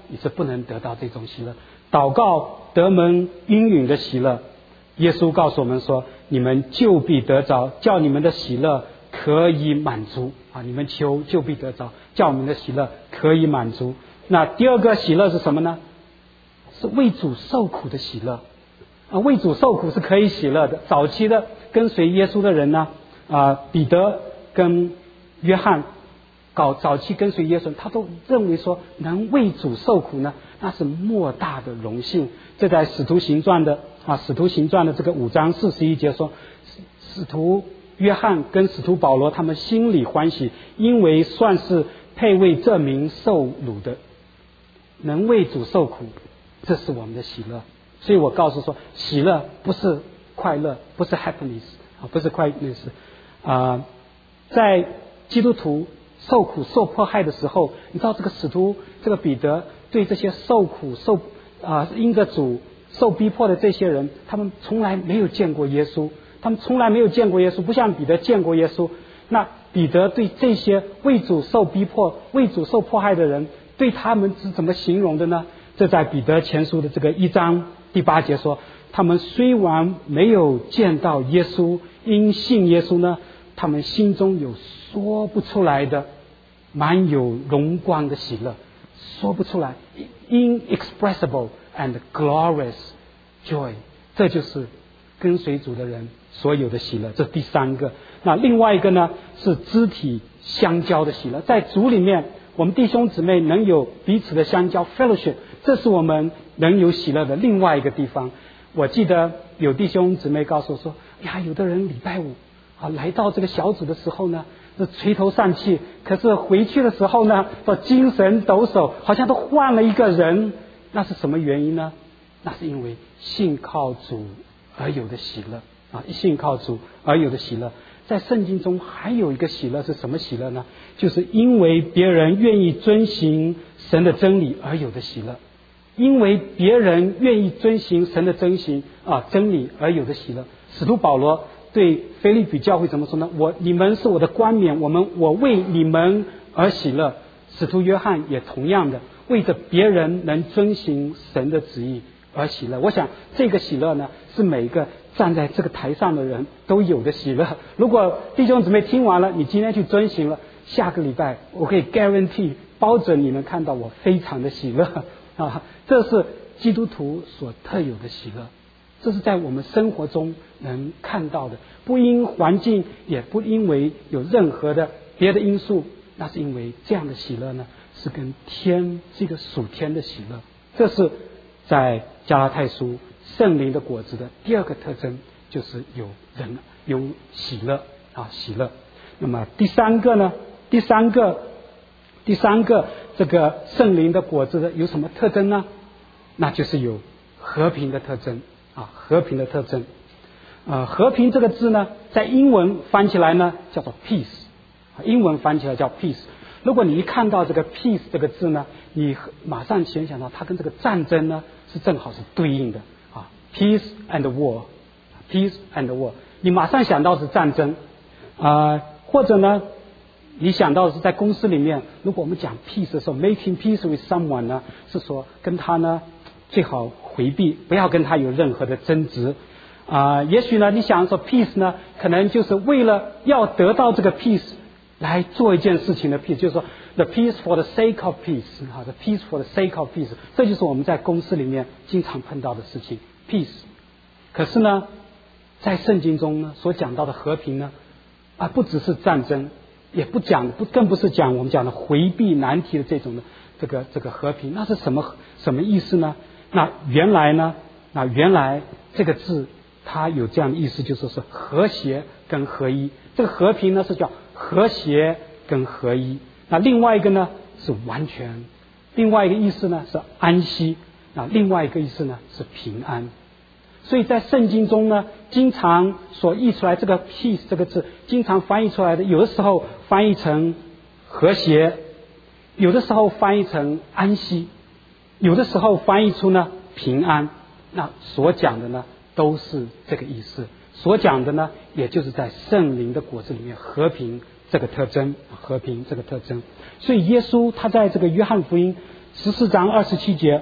Speaker 1: 你是不能得到这种喜乐。祷告得蒙应允的喜乐，耶稣告诉我们说，你们就必得着，叫你们的喜乐可以满足啊！你们求就必得着，叫我们的喜乐可以满足。那第二个喜乐是什么呢？是为主受苦的喜乐啊！为主受苦是可以喜乐的。早期的跟随耶稣的人呢，啊，彼得跟约翰搞早期跟随耶稣，他都认为说能为主受苦呢，那是莫大的荣幸。这在使徒行传的啊，使徒行传的这个五章四十一节说，使徒约翰跟使徒保罗他们心里欢喜，因为算是配为这名受辱的，能为主受苦，这是我们的喜乐。所以我告诉说，喜乐不是快乐，不是 happiness 啊，不是快乐啊。在基督徒受苦受迫害的时候，你知道这个使徒这个彼得对这些受苦受啊因着主受逼迫的这些人，他们从来没有见过耶稣，他们从来没有见过耶稣，不像彼得见过耶稣。那彼得对这些为主受逼迫、为主受迫害的人，对他们是怎么形容的呢？这在彼得前书的这个一章第八节说，他们虽然没有见到耶稣，因信耶稣呢，他们心中有说不出来的满有荣光的喜乐，说不出来 inexpressible and glorious joy， 这就是跟随主的人所有的喜乐。这是第三个。那另外一个呢，是肢体相交的喜乐。在主里面，我们弟兄姊妹能有彼此的相交 fellowship， 这是我们能有喜乐的另外一个地方。我记得有弟兄姊妹告诉我说，呀，有的人礼拜五啊来到这个小组的时候呢，是垂头丧气，可是回去的时候呢，都精神抖擞，好像都换了一个人。那是什么原因呢？那是因为信靠主而有的喜乐啊！信靠主而有的喜乐。在圣经中还有一个喜乐是什么喜乐呢？就是因为别人愿意遵行神的真理而有的喜乐。因为别人愿意遵行神的真行啊真理而有的喜乐。使徒保罗对腓立比教会怎么说呢？我你们是我的冠冕，我们我为你们而喜乐。使徒约翰也同样的为着别人能遵行神的旨意而喜乐。我想这个喜乐呢，是每一个站在这个台上的人都有的喜乐。如果弟兄姊妹听完了，你今天去遵行了，下个礼拜我可以 guarantee 保准你们看到我非常的喜乐啊！这是基督徒所特有的喜乐，这是在我们生活中能看到的，不因环境，也不因为有任何的别的因素，那是因为这样的喜乐呢，是跟天这个属天的喜乐。这是在加拉太书圣灵的果子的第二个特征，就是有人有喜乐啊，喜乐。那么第三个呢？第三个，第三个这个圣灵的果子的有什么特征呢？那就是有和平的特征啊，和平的特征。呃，和平这个字呢，在英文翻起来呢叫做 peace， 英文翻起来叫 peace。如果你一看到这个 peace 这个字呢，你马上联想到它跟这个战争呢是正好是对应的啊 ，peace and war，peace and war， 你马上想到是战争啊、呃，或者呢，你想到是在公司里面，如果我们讲 peace 的时候 ，making peace with someone 呢，是说跟他呢最好回避，不要跟他有任何的争执啊、呃。也许呢，你想说 peace 呢，可能就是为了要得到这个 peace。来做一件事情的 peace， 就是说 the peace for the sake of peace， 哈 ，the peace for the sake of peace， 这就是我们在公司里面经常碰到的事情 ，peace。可是呢，在圣经中呢所讲到的和平呢，啊，不只是战争，也不讲，不更不是讲我们讲的回避难题的这种的这个这个和平，那是什么什么意思呢？那原来呢，那原来这个字它有这样的意思，就是说是和谐跟合一。这个和平呢是叫和谐跟合一，那另外一个呢是完全，另外一个意思呢是安息，那另外一个意思呢是平安。所以在圣经中呢，经常所译出来这个 peace 这个字，经常翻译出来的，有的时候翻译成和谐，有的时候翻译成安息，有的时候翻译出呢平安。那所讲的呢都是这个意思。所讲的呢，也就是在圣灵的果子里面和平这个特征，和平这个特征。所以耶稣他在这个约翰福音十四章二十七节，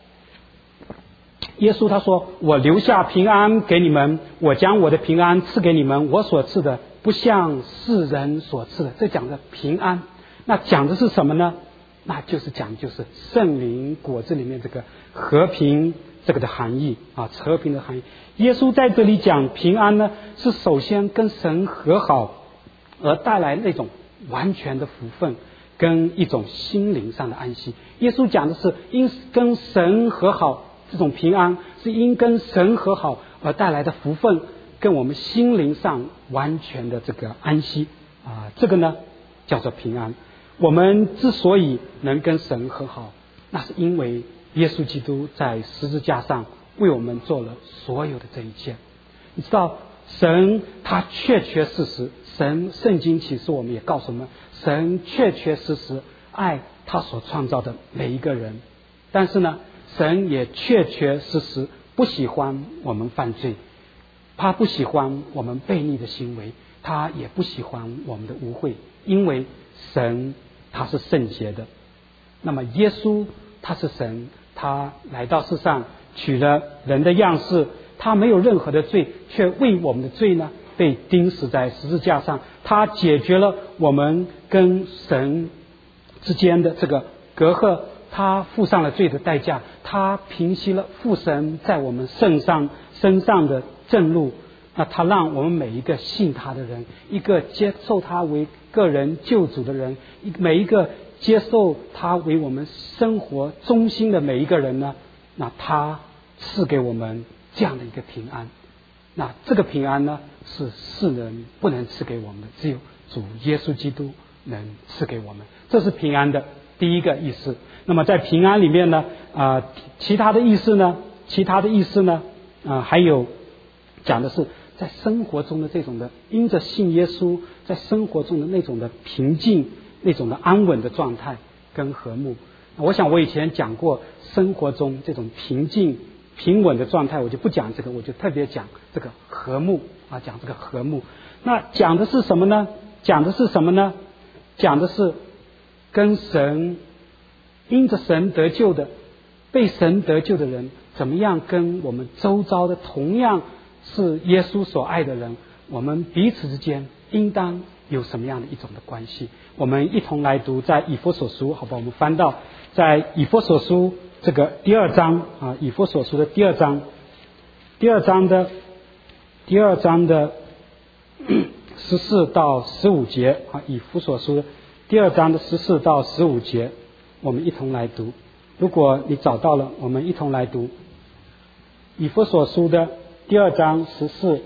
Speaker 1: 耶稣他说：“我留下平安给你们，我将我的平安赐给你们，我所赐的不像世人所赐的。”这讲的平安，那讲的是什么呢？那就是讲就是圣灵果子里面这个和平这个的含义啊，和平的含义。耶稣在这里讲平安呢，是首先跟神和好，而带来那种完全的福分跟一种心灵上的安息。耶稣讲的是因跟神和好，这种平安是因跟神和好而带来的福分，跟我们心灵上完全的这个安息啊，这个呢叫做平安。我们之所以能跟神和好，那是因为耶稣基督在十字架上为我们做了所有的这一切。你知道神他确确实实，神圣经启示我们也告诉我们，神确确实实爱他所创造的每一个人，但是呢神也确确实实不喜欢我们犯罪，他不喜欢我们悖逆的行为，他也不喜欢我们的污秽，因为神他是圣洁的。那么耶稣他是神，他来到世上取了人的样式，他没有任何的罪，却为我们的罪呢被钉死在十字架上，他解决了我们跟神之间的这个隔阂，他付上了罪的代价，他平息了父神在我们身上身上的震怒。那他让我们每一个信他的人，一个接受他为个人救主的人，每一个接受他为我们生活中心的每一个人呢，那他赐给我们这样的一个平安。那这个平安呢，是世人不能赐给我们的，只有主耶稣基督能赐给我们。这是平安的第一个意思。那么在平安里面呢，啊、呃，其他的意思呢，其他的意思呢，啊、呃，还有讲的是在生活中的这种的，因着信耶稣，在生活中的那种的平静，那种的安稳的状态跟和睦。我想我以前讲过生活中这种平静平稳的状态，我就不讲这个，我就特别讲这个和睦啊，讲这个和睦。那讲的是什么呢？讲的是什么呢？讲的是跟神，因着神得救的，被神得救的人，怎么样跟我们周遭的同样是耶稣所爱的人，我们彼此之间应当有什么样的一种的关系。我们一同来读在以弗所书，好吧，我们翻到在以弗所书这个第二章啊，以弗所书的第二章，第二章的第二章的十四到十五节啊，以弗所书第二章的十四到十五节，我们一同来读。如果你找到了，我们一同来读以弗所书的第二章十四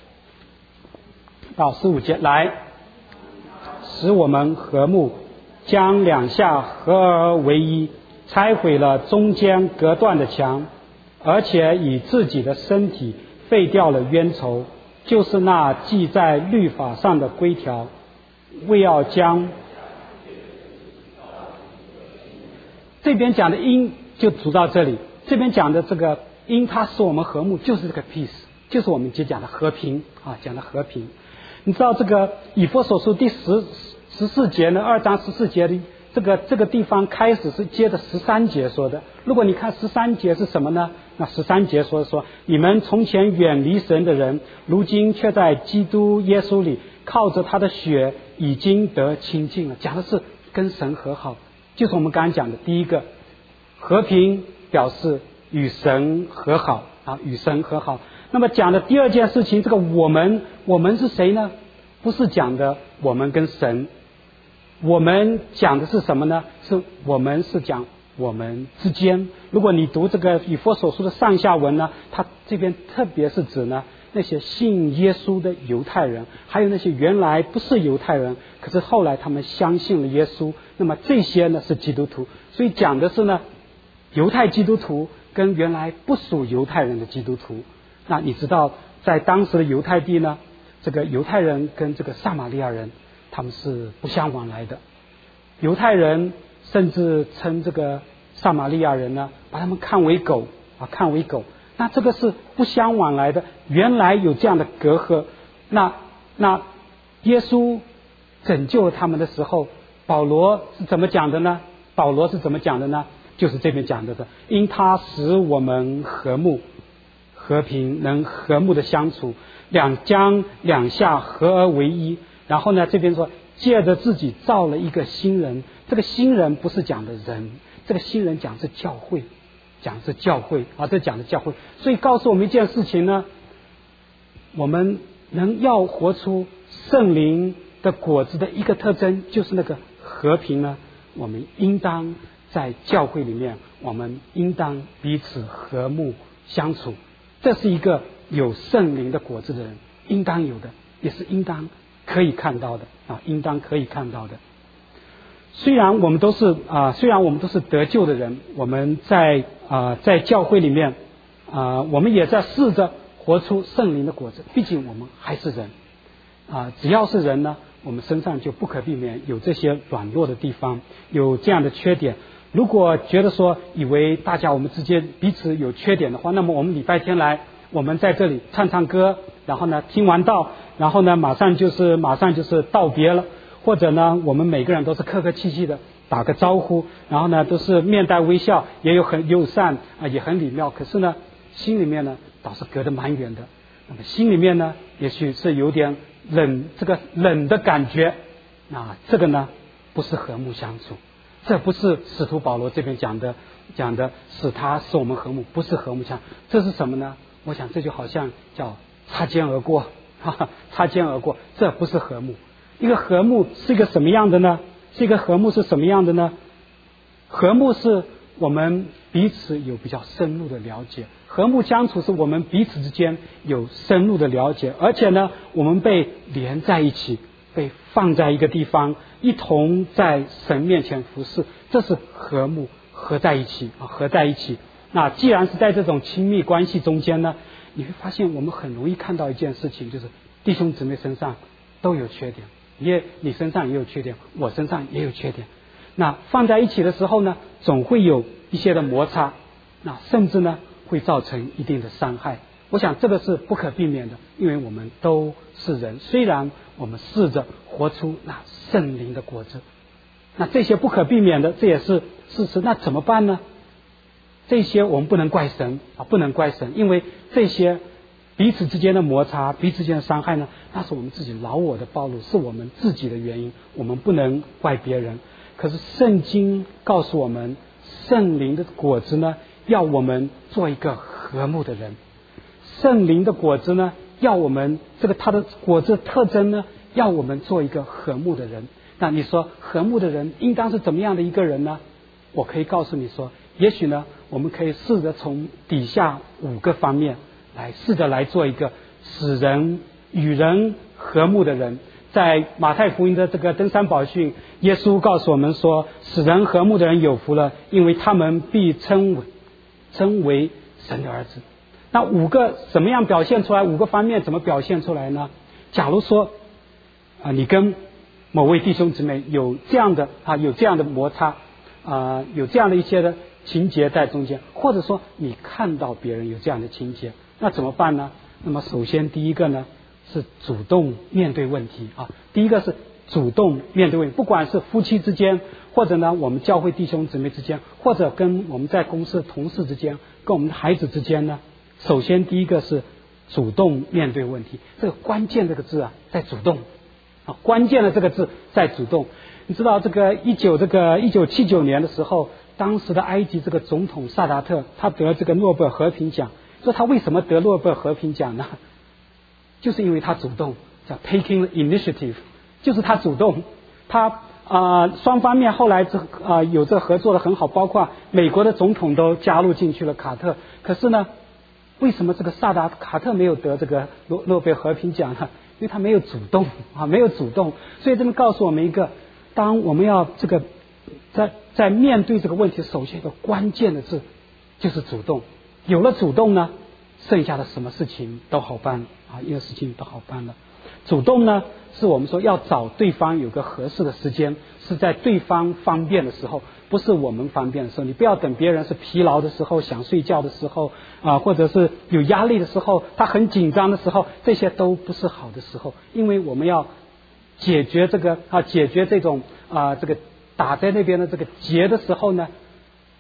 Speaker 1: 到十五节，来，使我们和睦，将两下合而为一，拆毁了中间隔断的墙，而且以自己的身体废掉了冤仇，就是那记在律法上的规条，为要将这边讲的因就读到这里，这边讲的这个因它使我们和睦，就是这个 peace， 就是我们今天讲的和平啊，讲的和平。你知道这个以弗所书第十十四节呢，二章十四节的这个这个地方开始是接着十三节说的。如果你看十三节是什么呢？那十三节说说你们从前远离神的人，如今却在基督耶稣里靠着他的血已经得清净了。讲的是跟神和好，就是我们刚刚讲的第一个和平，表示与神和好啊，与神和好。那么讲的第二件事情，这个我们我们是谁呢？不是讲的我们跟神，我们讲的是什么呢？是我们是讲我们之间。如果你读这个以弗所书的上下文呢，它这边特别是指呢那些信耶稣的犹太人，还有那些原来不是犹太人，可是后来他们相信了耶稣，那么这些呢是基督徒。所以讲的是呢犹太基督徒跟原来不属犹太人的基督徒。那你知道在当时的犹太地呢，这个犹太人跟这个撒玛利亚人他们是不相往来的。犹太人甚至称这个撒玛利亚人呢，把他们看为狗啊，看为狗。那这个是不相往来的，原来有这样的隔阂。那那耶稣拯救了他们的时候，保罗是怎么讲的呢？保罗是怎么讲的呢？ 就是这边讲的的，因他使我们和睦和平，能和睦的相处，两将两下合而为一。然后呢，这边说借着自己造了一个新人，这个新人不是讲的人，这个新人讲是教会，讲是教会啊，这讲的教会。所以告诉我们一件事情呢，我们能要活出圣灵的果子的一个特征，就是那个和平呢，我们应当在教会里面，我们应当彼此和睦相处，这是一个有圣灵的果子的人应当有的，也是应当可以看到的啊，应当可以看到的。虽然我们都是啊、呃，虽然我们都是得救的人，我们在啊、呃、在教会里面啊、呃，我们也在试着活出圣灵的果子。毕竟我们还是人啊、呃，只要是人呢，我们身上就不可避免有这些软弱的地方，有这样的缺点。如果觉得说以为大家我们之间彼此有缺点的话，那么我们礼拜天来，我们在这里唱唱歌，然后呢听完道，然后呢马上就是马上就是道别了，或者呢我们每个人都是客客气气的打个招呼，然后呢都是面带微笑，也有很友善啊，也很礼貌，可是呢心里面呢倒是隔得蛮远的。那么心里面呢也许是有点冷，这个冷的感觉啊，这个呢不是和睦相处，这不是使徒保罗这边讲的讲的使他使我们和睦，不是和睦相处。这是什么呢？我想这就好像叫擦肩而过，哈哈，擦肩而过，这不是和睦。一个和睦是一个什么样的呢？是一个和睦是什么样的呢？和睦是我们彼此有比较深入的了解，和睦相处是我们彼此之间有深入的了解，而且呢我们被连在一起，被放在一个地方，一同在神面前服侍，这是和睦，合在一起啊，合在一起。那既然是在这种亲密关系中间呢，你会发现我们很容易看到一件事情，就是弟兄姊妹身上都有缺点，也你身上也有缺点，我身上也有缺点。那放在一起的时候呢，总会有一些的摩擦，那甚至呢会造成一定的伤害。我想这个是不可避免的，因为我们都是人，虽然我们试着活出那圣灵的果子，那这些不可避免的，这也是事实。那怎么办呢？这些我们不能怪神啊，不能怪神，因为这些彼此之间的摩擦，彼此之间的伤害呢，那是我们自己老我的暴露，是我们自己的原因，我们不能怪别人。可是圣经告诉我们，圣灵的果子呢，要我们做一个和睦的人。圣灵的果子呢，要我们这个它的果子特征呢，要我们做一个和睦的人。那你说和睦的人应当是怎么样的一个人呢？我可以告诉你说，也许呢我们可以试着从底下五个方面来试着来做一个使人与人和睦的人。在马太福音的这个登山宝训，耶稣告诉我们说，使人和睦的人有福了，因为他们必称为称为神的儿子。那五个怎么样表现出来？五个方面怎么表现出来呢？假如说啊，你跟某位弟兄姊妹有这样的啊，有这样的摩擦啊，有这样的一些的情节在中间，或者说你看到别人有这样的情节，那怎么办呢？那么首先第一个呢是主动面对问题啊，第一个是主动面对问题，不管是夫妻之间，或者呢我们教会弟兄姊妹之间，或者跟我们在公司同事之间，跟我们的孩子之间呢，首先第一个是主动面对问题。这个关键这个字啊，在主动啊，关键的这个字在主动。你知道这个一九这个一九七九年的时候，当时的埃及这个总统萨达特，他得这个诺贝尔和平奖。说他为什么得诺贝尔和平奖呢？就是因为他主动，叫 taking initiative， 就是他主动。他啊、呃，双方面后来这啊、呃、有这合作的很好，包括美国的总统都加入进去了，卡特。可是呢，为什么这个萨达卡特没有得这个诺诺贝尔和平奖呢？因为他没有主动啊，没有主动。所以这么告诉我们一个，当我们要这个在在面对这个问题，首先一个关键的字就是主动。有了主动呢，剩下的什么事情都好办啊，一个事情都好办了。主动呢，是我们说要找对方有个合适的时间，是在对方方便的时候，不是我们方便的时候。你不要等别人是疲劳的时候、想睡觉的时候啊，或者是有压力的时候、他很紧张的时候，这些都不是好的时候。因为我们要解决这个啊，解决这种啊这个打在那边的这个结的时候呢，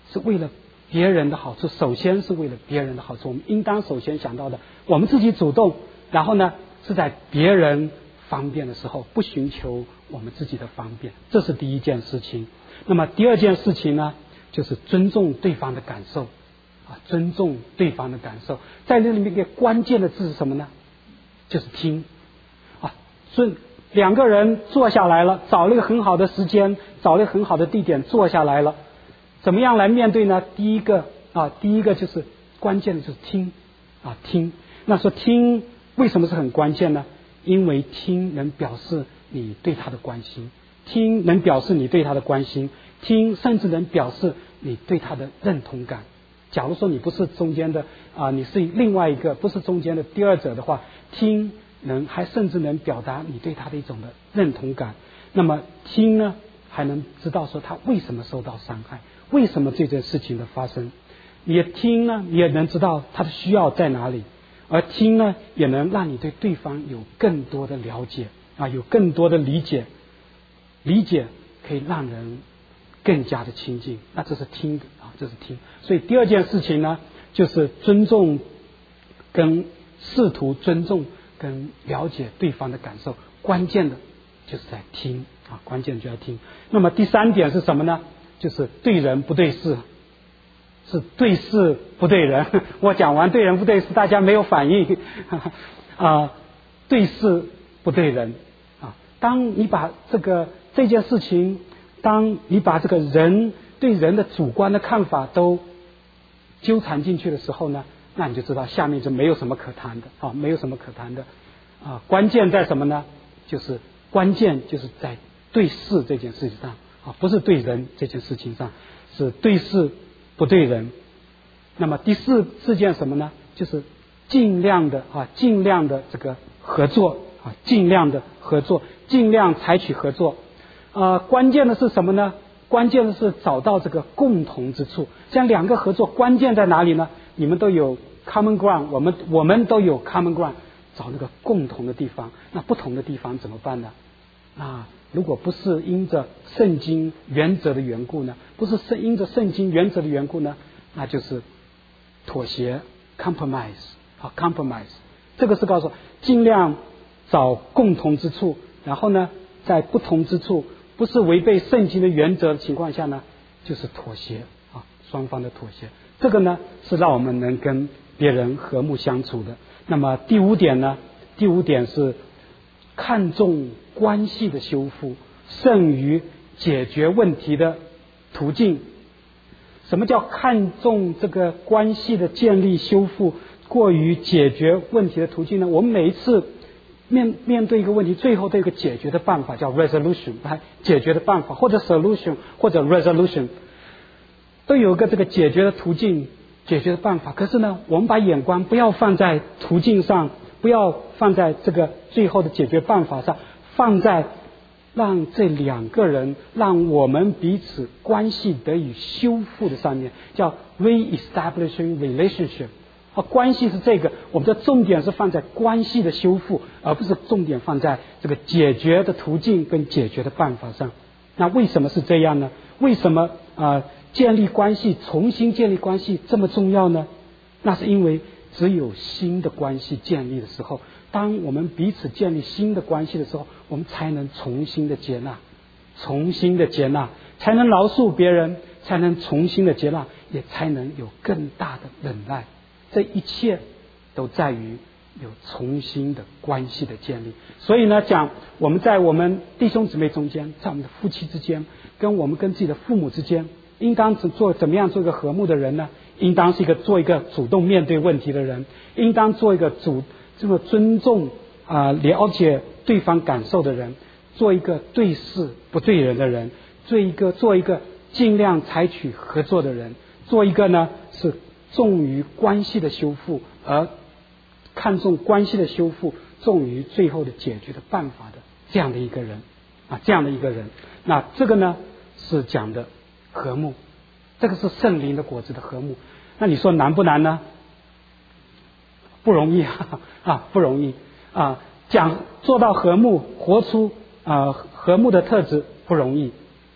Speaker 1: 是为了别人的好处，首先是为了别人的好处。我们应当首先想到的，我们自己主动，然后呢是在别人方便的时候，不寻求我们自己的方便，这是第一件事情。那么第二件事情呢，就是尊重对方的感受啊，尊重对方的感受。在这里面一个关键的字是什么呢？就是听啊，尊两个人坐下来了，找了一个很好的时间，找了一个很好的地点坐下来了，怎么样来面对呢？第一个啊，第一个就是关键的就是听啊，听。那说听为什么是很关键呢？因为听能表示你对他的关心，听能表示你对他的关心，听甚至能表示你对他的认同感。假如说你不是中间的啊，你是另外一个不是中间的第二者的话，听能还甚至能表达你对他的一种的认同感。那么听呢，还能知道说他为什么受到伤害，为什么这件事情的发生。你也听呢，你也能知道他的需要在哪里，而听呢，也能让你对对方有更多的了解啊，有更多的理解。理解可以让人更加的亲近，那这是听啊，这是听。所以第二件事情呢，就是尊重跟试图尊重跟了解对方的感受，关键的就是在听啊，关键就在听。那么第三点是什么呢？就是对人不对事，是对事不对人。我讲完对人不对事，大家没有反应啊，对事不对人啊。当你把这个这件事情，当你把这个人对人的主观的看法都纠缠进去的时候呢，那你就知道下面就没有什么可谈的啊，没有什么可谈的啊。关键在什么呢？就是关键就是在对事这件事情上啊，不是对人这件事情上，是对事不对人。那么第四四件什么呢？就是尽量的啊，尽量的这个合作啊，尽量的合作，尽量采取合作。呃，关键的是什么呢？关键的是找到这个共同之处。像两个合作，关键在哪里呢？你们都有 common ground， 我们我们都有 common ground， 找那个共同的地方。那不同的地方怎么办呢？啊，如果不是因着圣经原则的缘故呢？不是圣因着圣经原则的缘故呢？那就是妥协 compromise 啊 compromise。这个是告诉我尽量找共同之处，然后呢，在不同之处。不是违背圣经的原则的情况下呢，就是妥协啊，双方的妥协。这个呢是让我们能跟别人和睦相处的。那么第五点呢，第五点是看重关系的修复胜于解决问题的途径。什么叫看重这个关系的建立修复过于解决问题的途径呢？我们每一次面面对一个问题，最后都有一个解决的办法，叫 resolution， 来解决的办法，或者 solution， 或者 resolution， 都有个这个解决的途径、解决的办法。可是呢，我们把眼光不要放在途径上，不要放在这个最后的解决办法上，放在让这两个人，让我们彼此关系得以修复的上面，叫 re-establishing relationship。啊，关系是这个，我们的重点是放在关系的修复，而不是重点放在这个解决的途径跟解决的办法上。那为什么是这样呢？为什么啊、呃、建立关系，重新建立关系这么重要呢？那是因为只有新的关系建立的时候，当我们彼此建立新的关系的时候，我们才能重新的接纳，重新的接纳，才能饶恕别人，才能重新的接纳，也才能有更大的忍耐。这一切都在于有重新的关系的建立。所以呢，讲我们在我们弟兄姊妹中间，在我们的夫妻之间，跟我们跟自己的父母之间，应当做怎么样做一个和睦的人呢？应当是一个做一个主动面对问题的人，应当做一个主这个尊重啊、呃、了解对方感受的人，做一个对事不对人的人，做一个做一个尽量采取合作的人，做一个呢是重于关系的修复，而看重关系的修复重于最后的解决的办法的这样的一个人啊，这样的一个人。那这个呢是讲的和睦，这个是圣灵的果子的和睦。那你说难不难呢？不容易啊，啊不容易啊！讲做到和睦，活出啊和睦的特质不容易。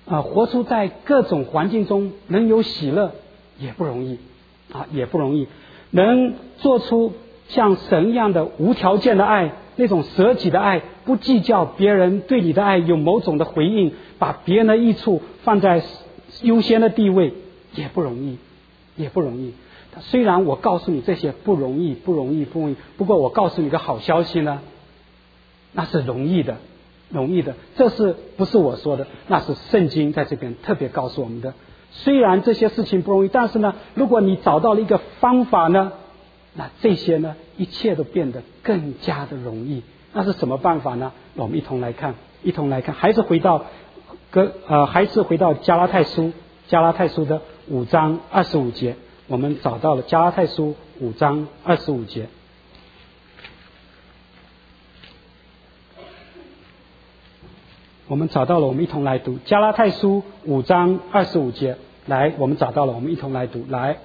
Speaker 1: 啊，活出在各种环境中能有喜乐也不容易啊，也不容易。能做出像神一样的无条件的爱，那种舍己的爱，不计较别人对你的爱有某种的回应，把别人的益处放在优先的地位，也不容易，也不容易。虽然我告诉你这些不容易，不容易，不容易，不过我告诉你个好消息呢，那是容易的，容易的。这是不是我说的？那是圣经在这边特别告诉我们的。虽然这些事情不容易，但是呢，如果你找到了一个方法呢，那这些呢，一切都变得更加的容易。那是什么办法呢？我们一同来看，一同来看，还是回到跟呃，还是回到加拉太书，加拉太书的五章二十五节，我们找到了加拉太书五章二十五节。我们找到了，我们一同来读加拉太书五章二十五节。来，我们找到了，我们一同来读。来，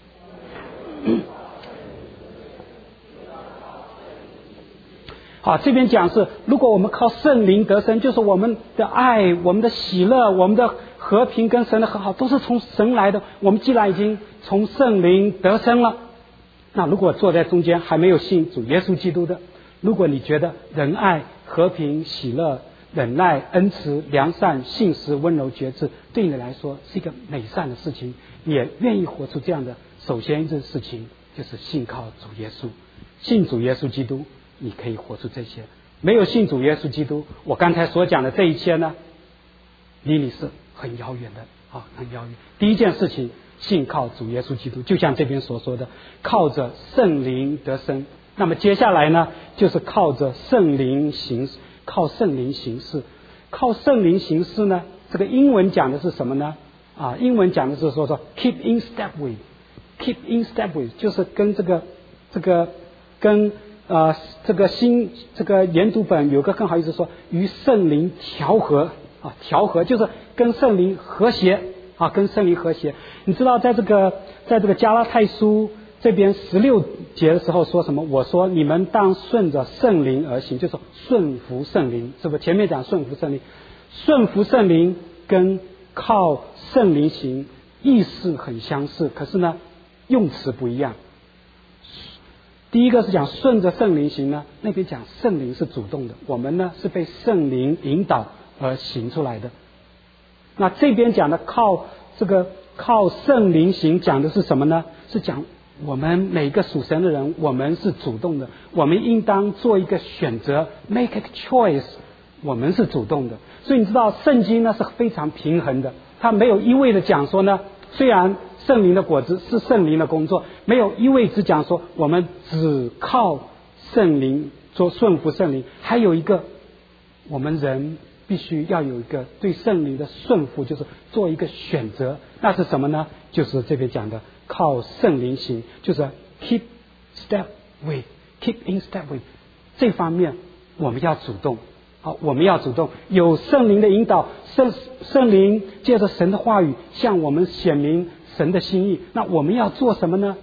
Speaker 1: 好，这边讲是，如果我们靠圣灵得生，就是我们的爱、我们的喜乐、我们的和平跟神的和好，都是从神来的。我们既然已经从圣灵得生了，那如果坐在中间还没有信主耶稣基督的，如果你觉得仁爱、和平、喜乐、忍耐、恩慈、良善、信实、温柔、节制，对你来说是一个美善的事情，你也愿意活出这样的，首先一件事情就是信靠主耶稣，信主耶稣基督，你可以活出这些。没有信主耶稣基督，我刚才所讲的这一切呢，离你是很遥远的啊，很遥远。第一件事情，信靠主耶稣基督，就像这边所说的，靠着圣灵得生。那么接下来呢，就是靠着圣灵行事。靠圣灵行事，靠圣灵行事呢？这个英文讲的是什么呢？啊，英文讲的是说说 keep in step with，keep in step with， 就是跟这个这个跟呃这个新这个研读本有个更好意思说与圣灵调和啊，调和就是跟圣灵和谐啊，跟圣灵和谐。你知道在这个在这个加拉太书这边十六节的时候说什么？我说你们当顺着圣灵而行，就是顺服圣灵，是不是？前面讲顺服圣灵，顺服圣灵跟靠圣灵行意思很相似，可是呢用词不一样。第一个是讲顺着圣灵行呢，那边讲圣灵是主动的，我们呢是被圣灵引导而行出来的。那这边讲的靠这个靠圣灵行讲的是什么呢？是讲我们每个属神的人，我们是主动的，我们应当做一个选择 ，make a choice， 我们是主动的。所以你知道圣经呢是非常平衡的，它没有一味的讲说呢，虽然圣灵的果子是圣灵的工作，没有一味只讲说我们只靠圣灵做顺服圣灵，还有一个我们人必须要有一个对圣灵的顺服，就是做一个选择。那是什么呢？就是这边讲的靠圣灵行，就是 keep step with keep in step with 这方面我们要主动。好，我们要主动，有圣灵的引导，圣圣灵借着神的话语向我们显明神的心意。那我们要做什么呢？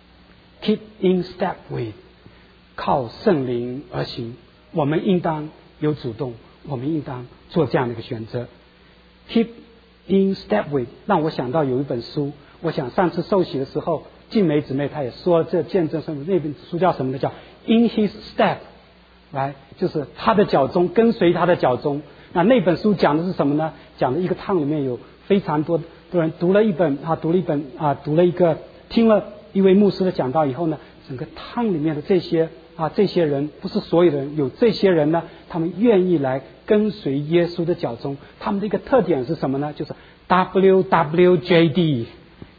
Speaker 1: keep in step with 靠圣灵而行，我们应当有主动，我们应当做这样的一个选择。 keep in step with 让我想到有一本书，我想上次受洗的时候静梅姊妹她也说这见证圣那本书叫什么呢？叫 In His Step， 来就是他的脚中，跟随他的脚中。那那本书讲的是什么呢？讲的一个堂里面有非常多的人读了一本啊，读了一本啊，读了一个听了一位牧师的讲道以后呢，整个堂里面的这些啊这些人，不是所有的人，有这些人呢，他们愿意来跟随耶稣的脚中。他们的一个特点是什么呢？就是 W W J D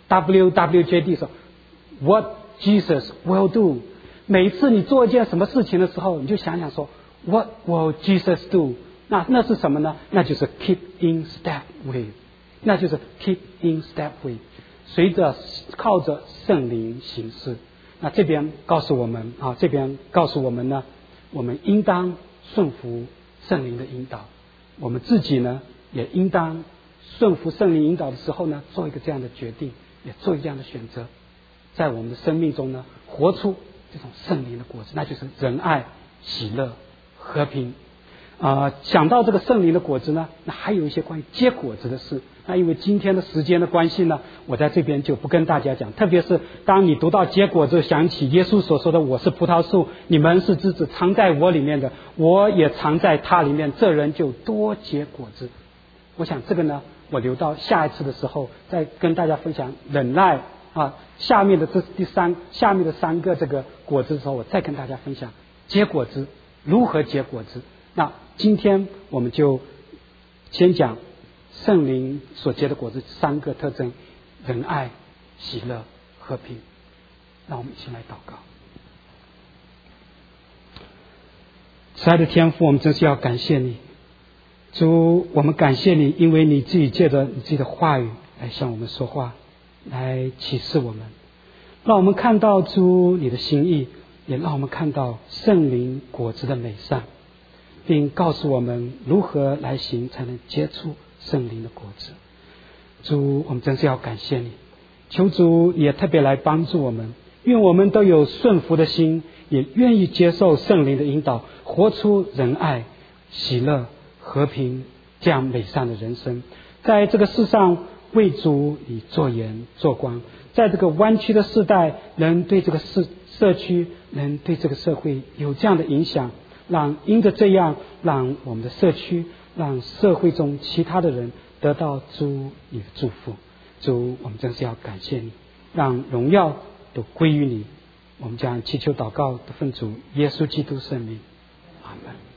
Speaker 1: W W J D 说 What Jesus will do。 每一次你做一件什么事情的时候，你就想想说 What will Jesus do？ 那那是什么呢？那就是 keep in step with， 那就是 keep in step with， 随着靠着圣灵行事。那这边告诉我们啊，这边告诉我们呢，我们应当顺服圣灵的引导，我们自己呢也应当顺服圣灵引导的时候呢，做一个这样的决定，也做一个这样的选择，在我们的生命中呢，活出这种圣灵的果子，那就是仁爱、喜乐、和平。 啊、呃，想到这个圣灵的果子呢，那还有一些关于结果子的事。那因为今天的时间的关系呢，我在这边就不跟大家讲。特别是当你读到结果子，想起耶稣所说的我是葡萄树，你们是枝子，藏在我里面的，我也藏在他里面，这人就多结果子。我想这个呢，我留到下一次的时候再跟大家分享忍耐啊，下面的这第三下面的三个这个果子的时候，我再跟大家分享结果子如何结果子。那今天我们就先讲圣灵所结的果子三个特征：仁爱、喜乐、和平。让我们一起来祷告。慈爱的天父，我们真是要感谢你，主，我们感谢你，因为你自己借着你自己的话语来向我们说话，来启示我们，让我们看到主你的心意，也让我们看到圣灵果子的美善，并告诉我们如何来行才能结出圣灵的果子。主，我们真是要感谢你，求主也特别来帮助我们，愿我们都有顺服的心，也愿意接受圣灵的引导，活出仁爱、喜乐、和平这样美善的人生，在这个世上为主以做盐做光，在这个弯曲的世代，能对这个社社区，能对这个社会有这样的影响，让因着这样，让我们的社区，让社会中其他的人得到主你的祝福。主，我们真是要感谢你，让荣耀都归于你。我们将祈求祷告的奉主耶稣基督圣名，阿门。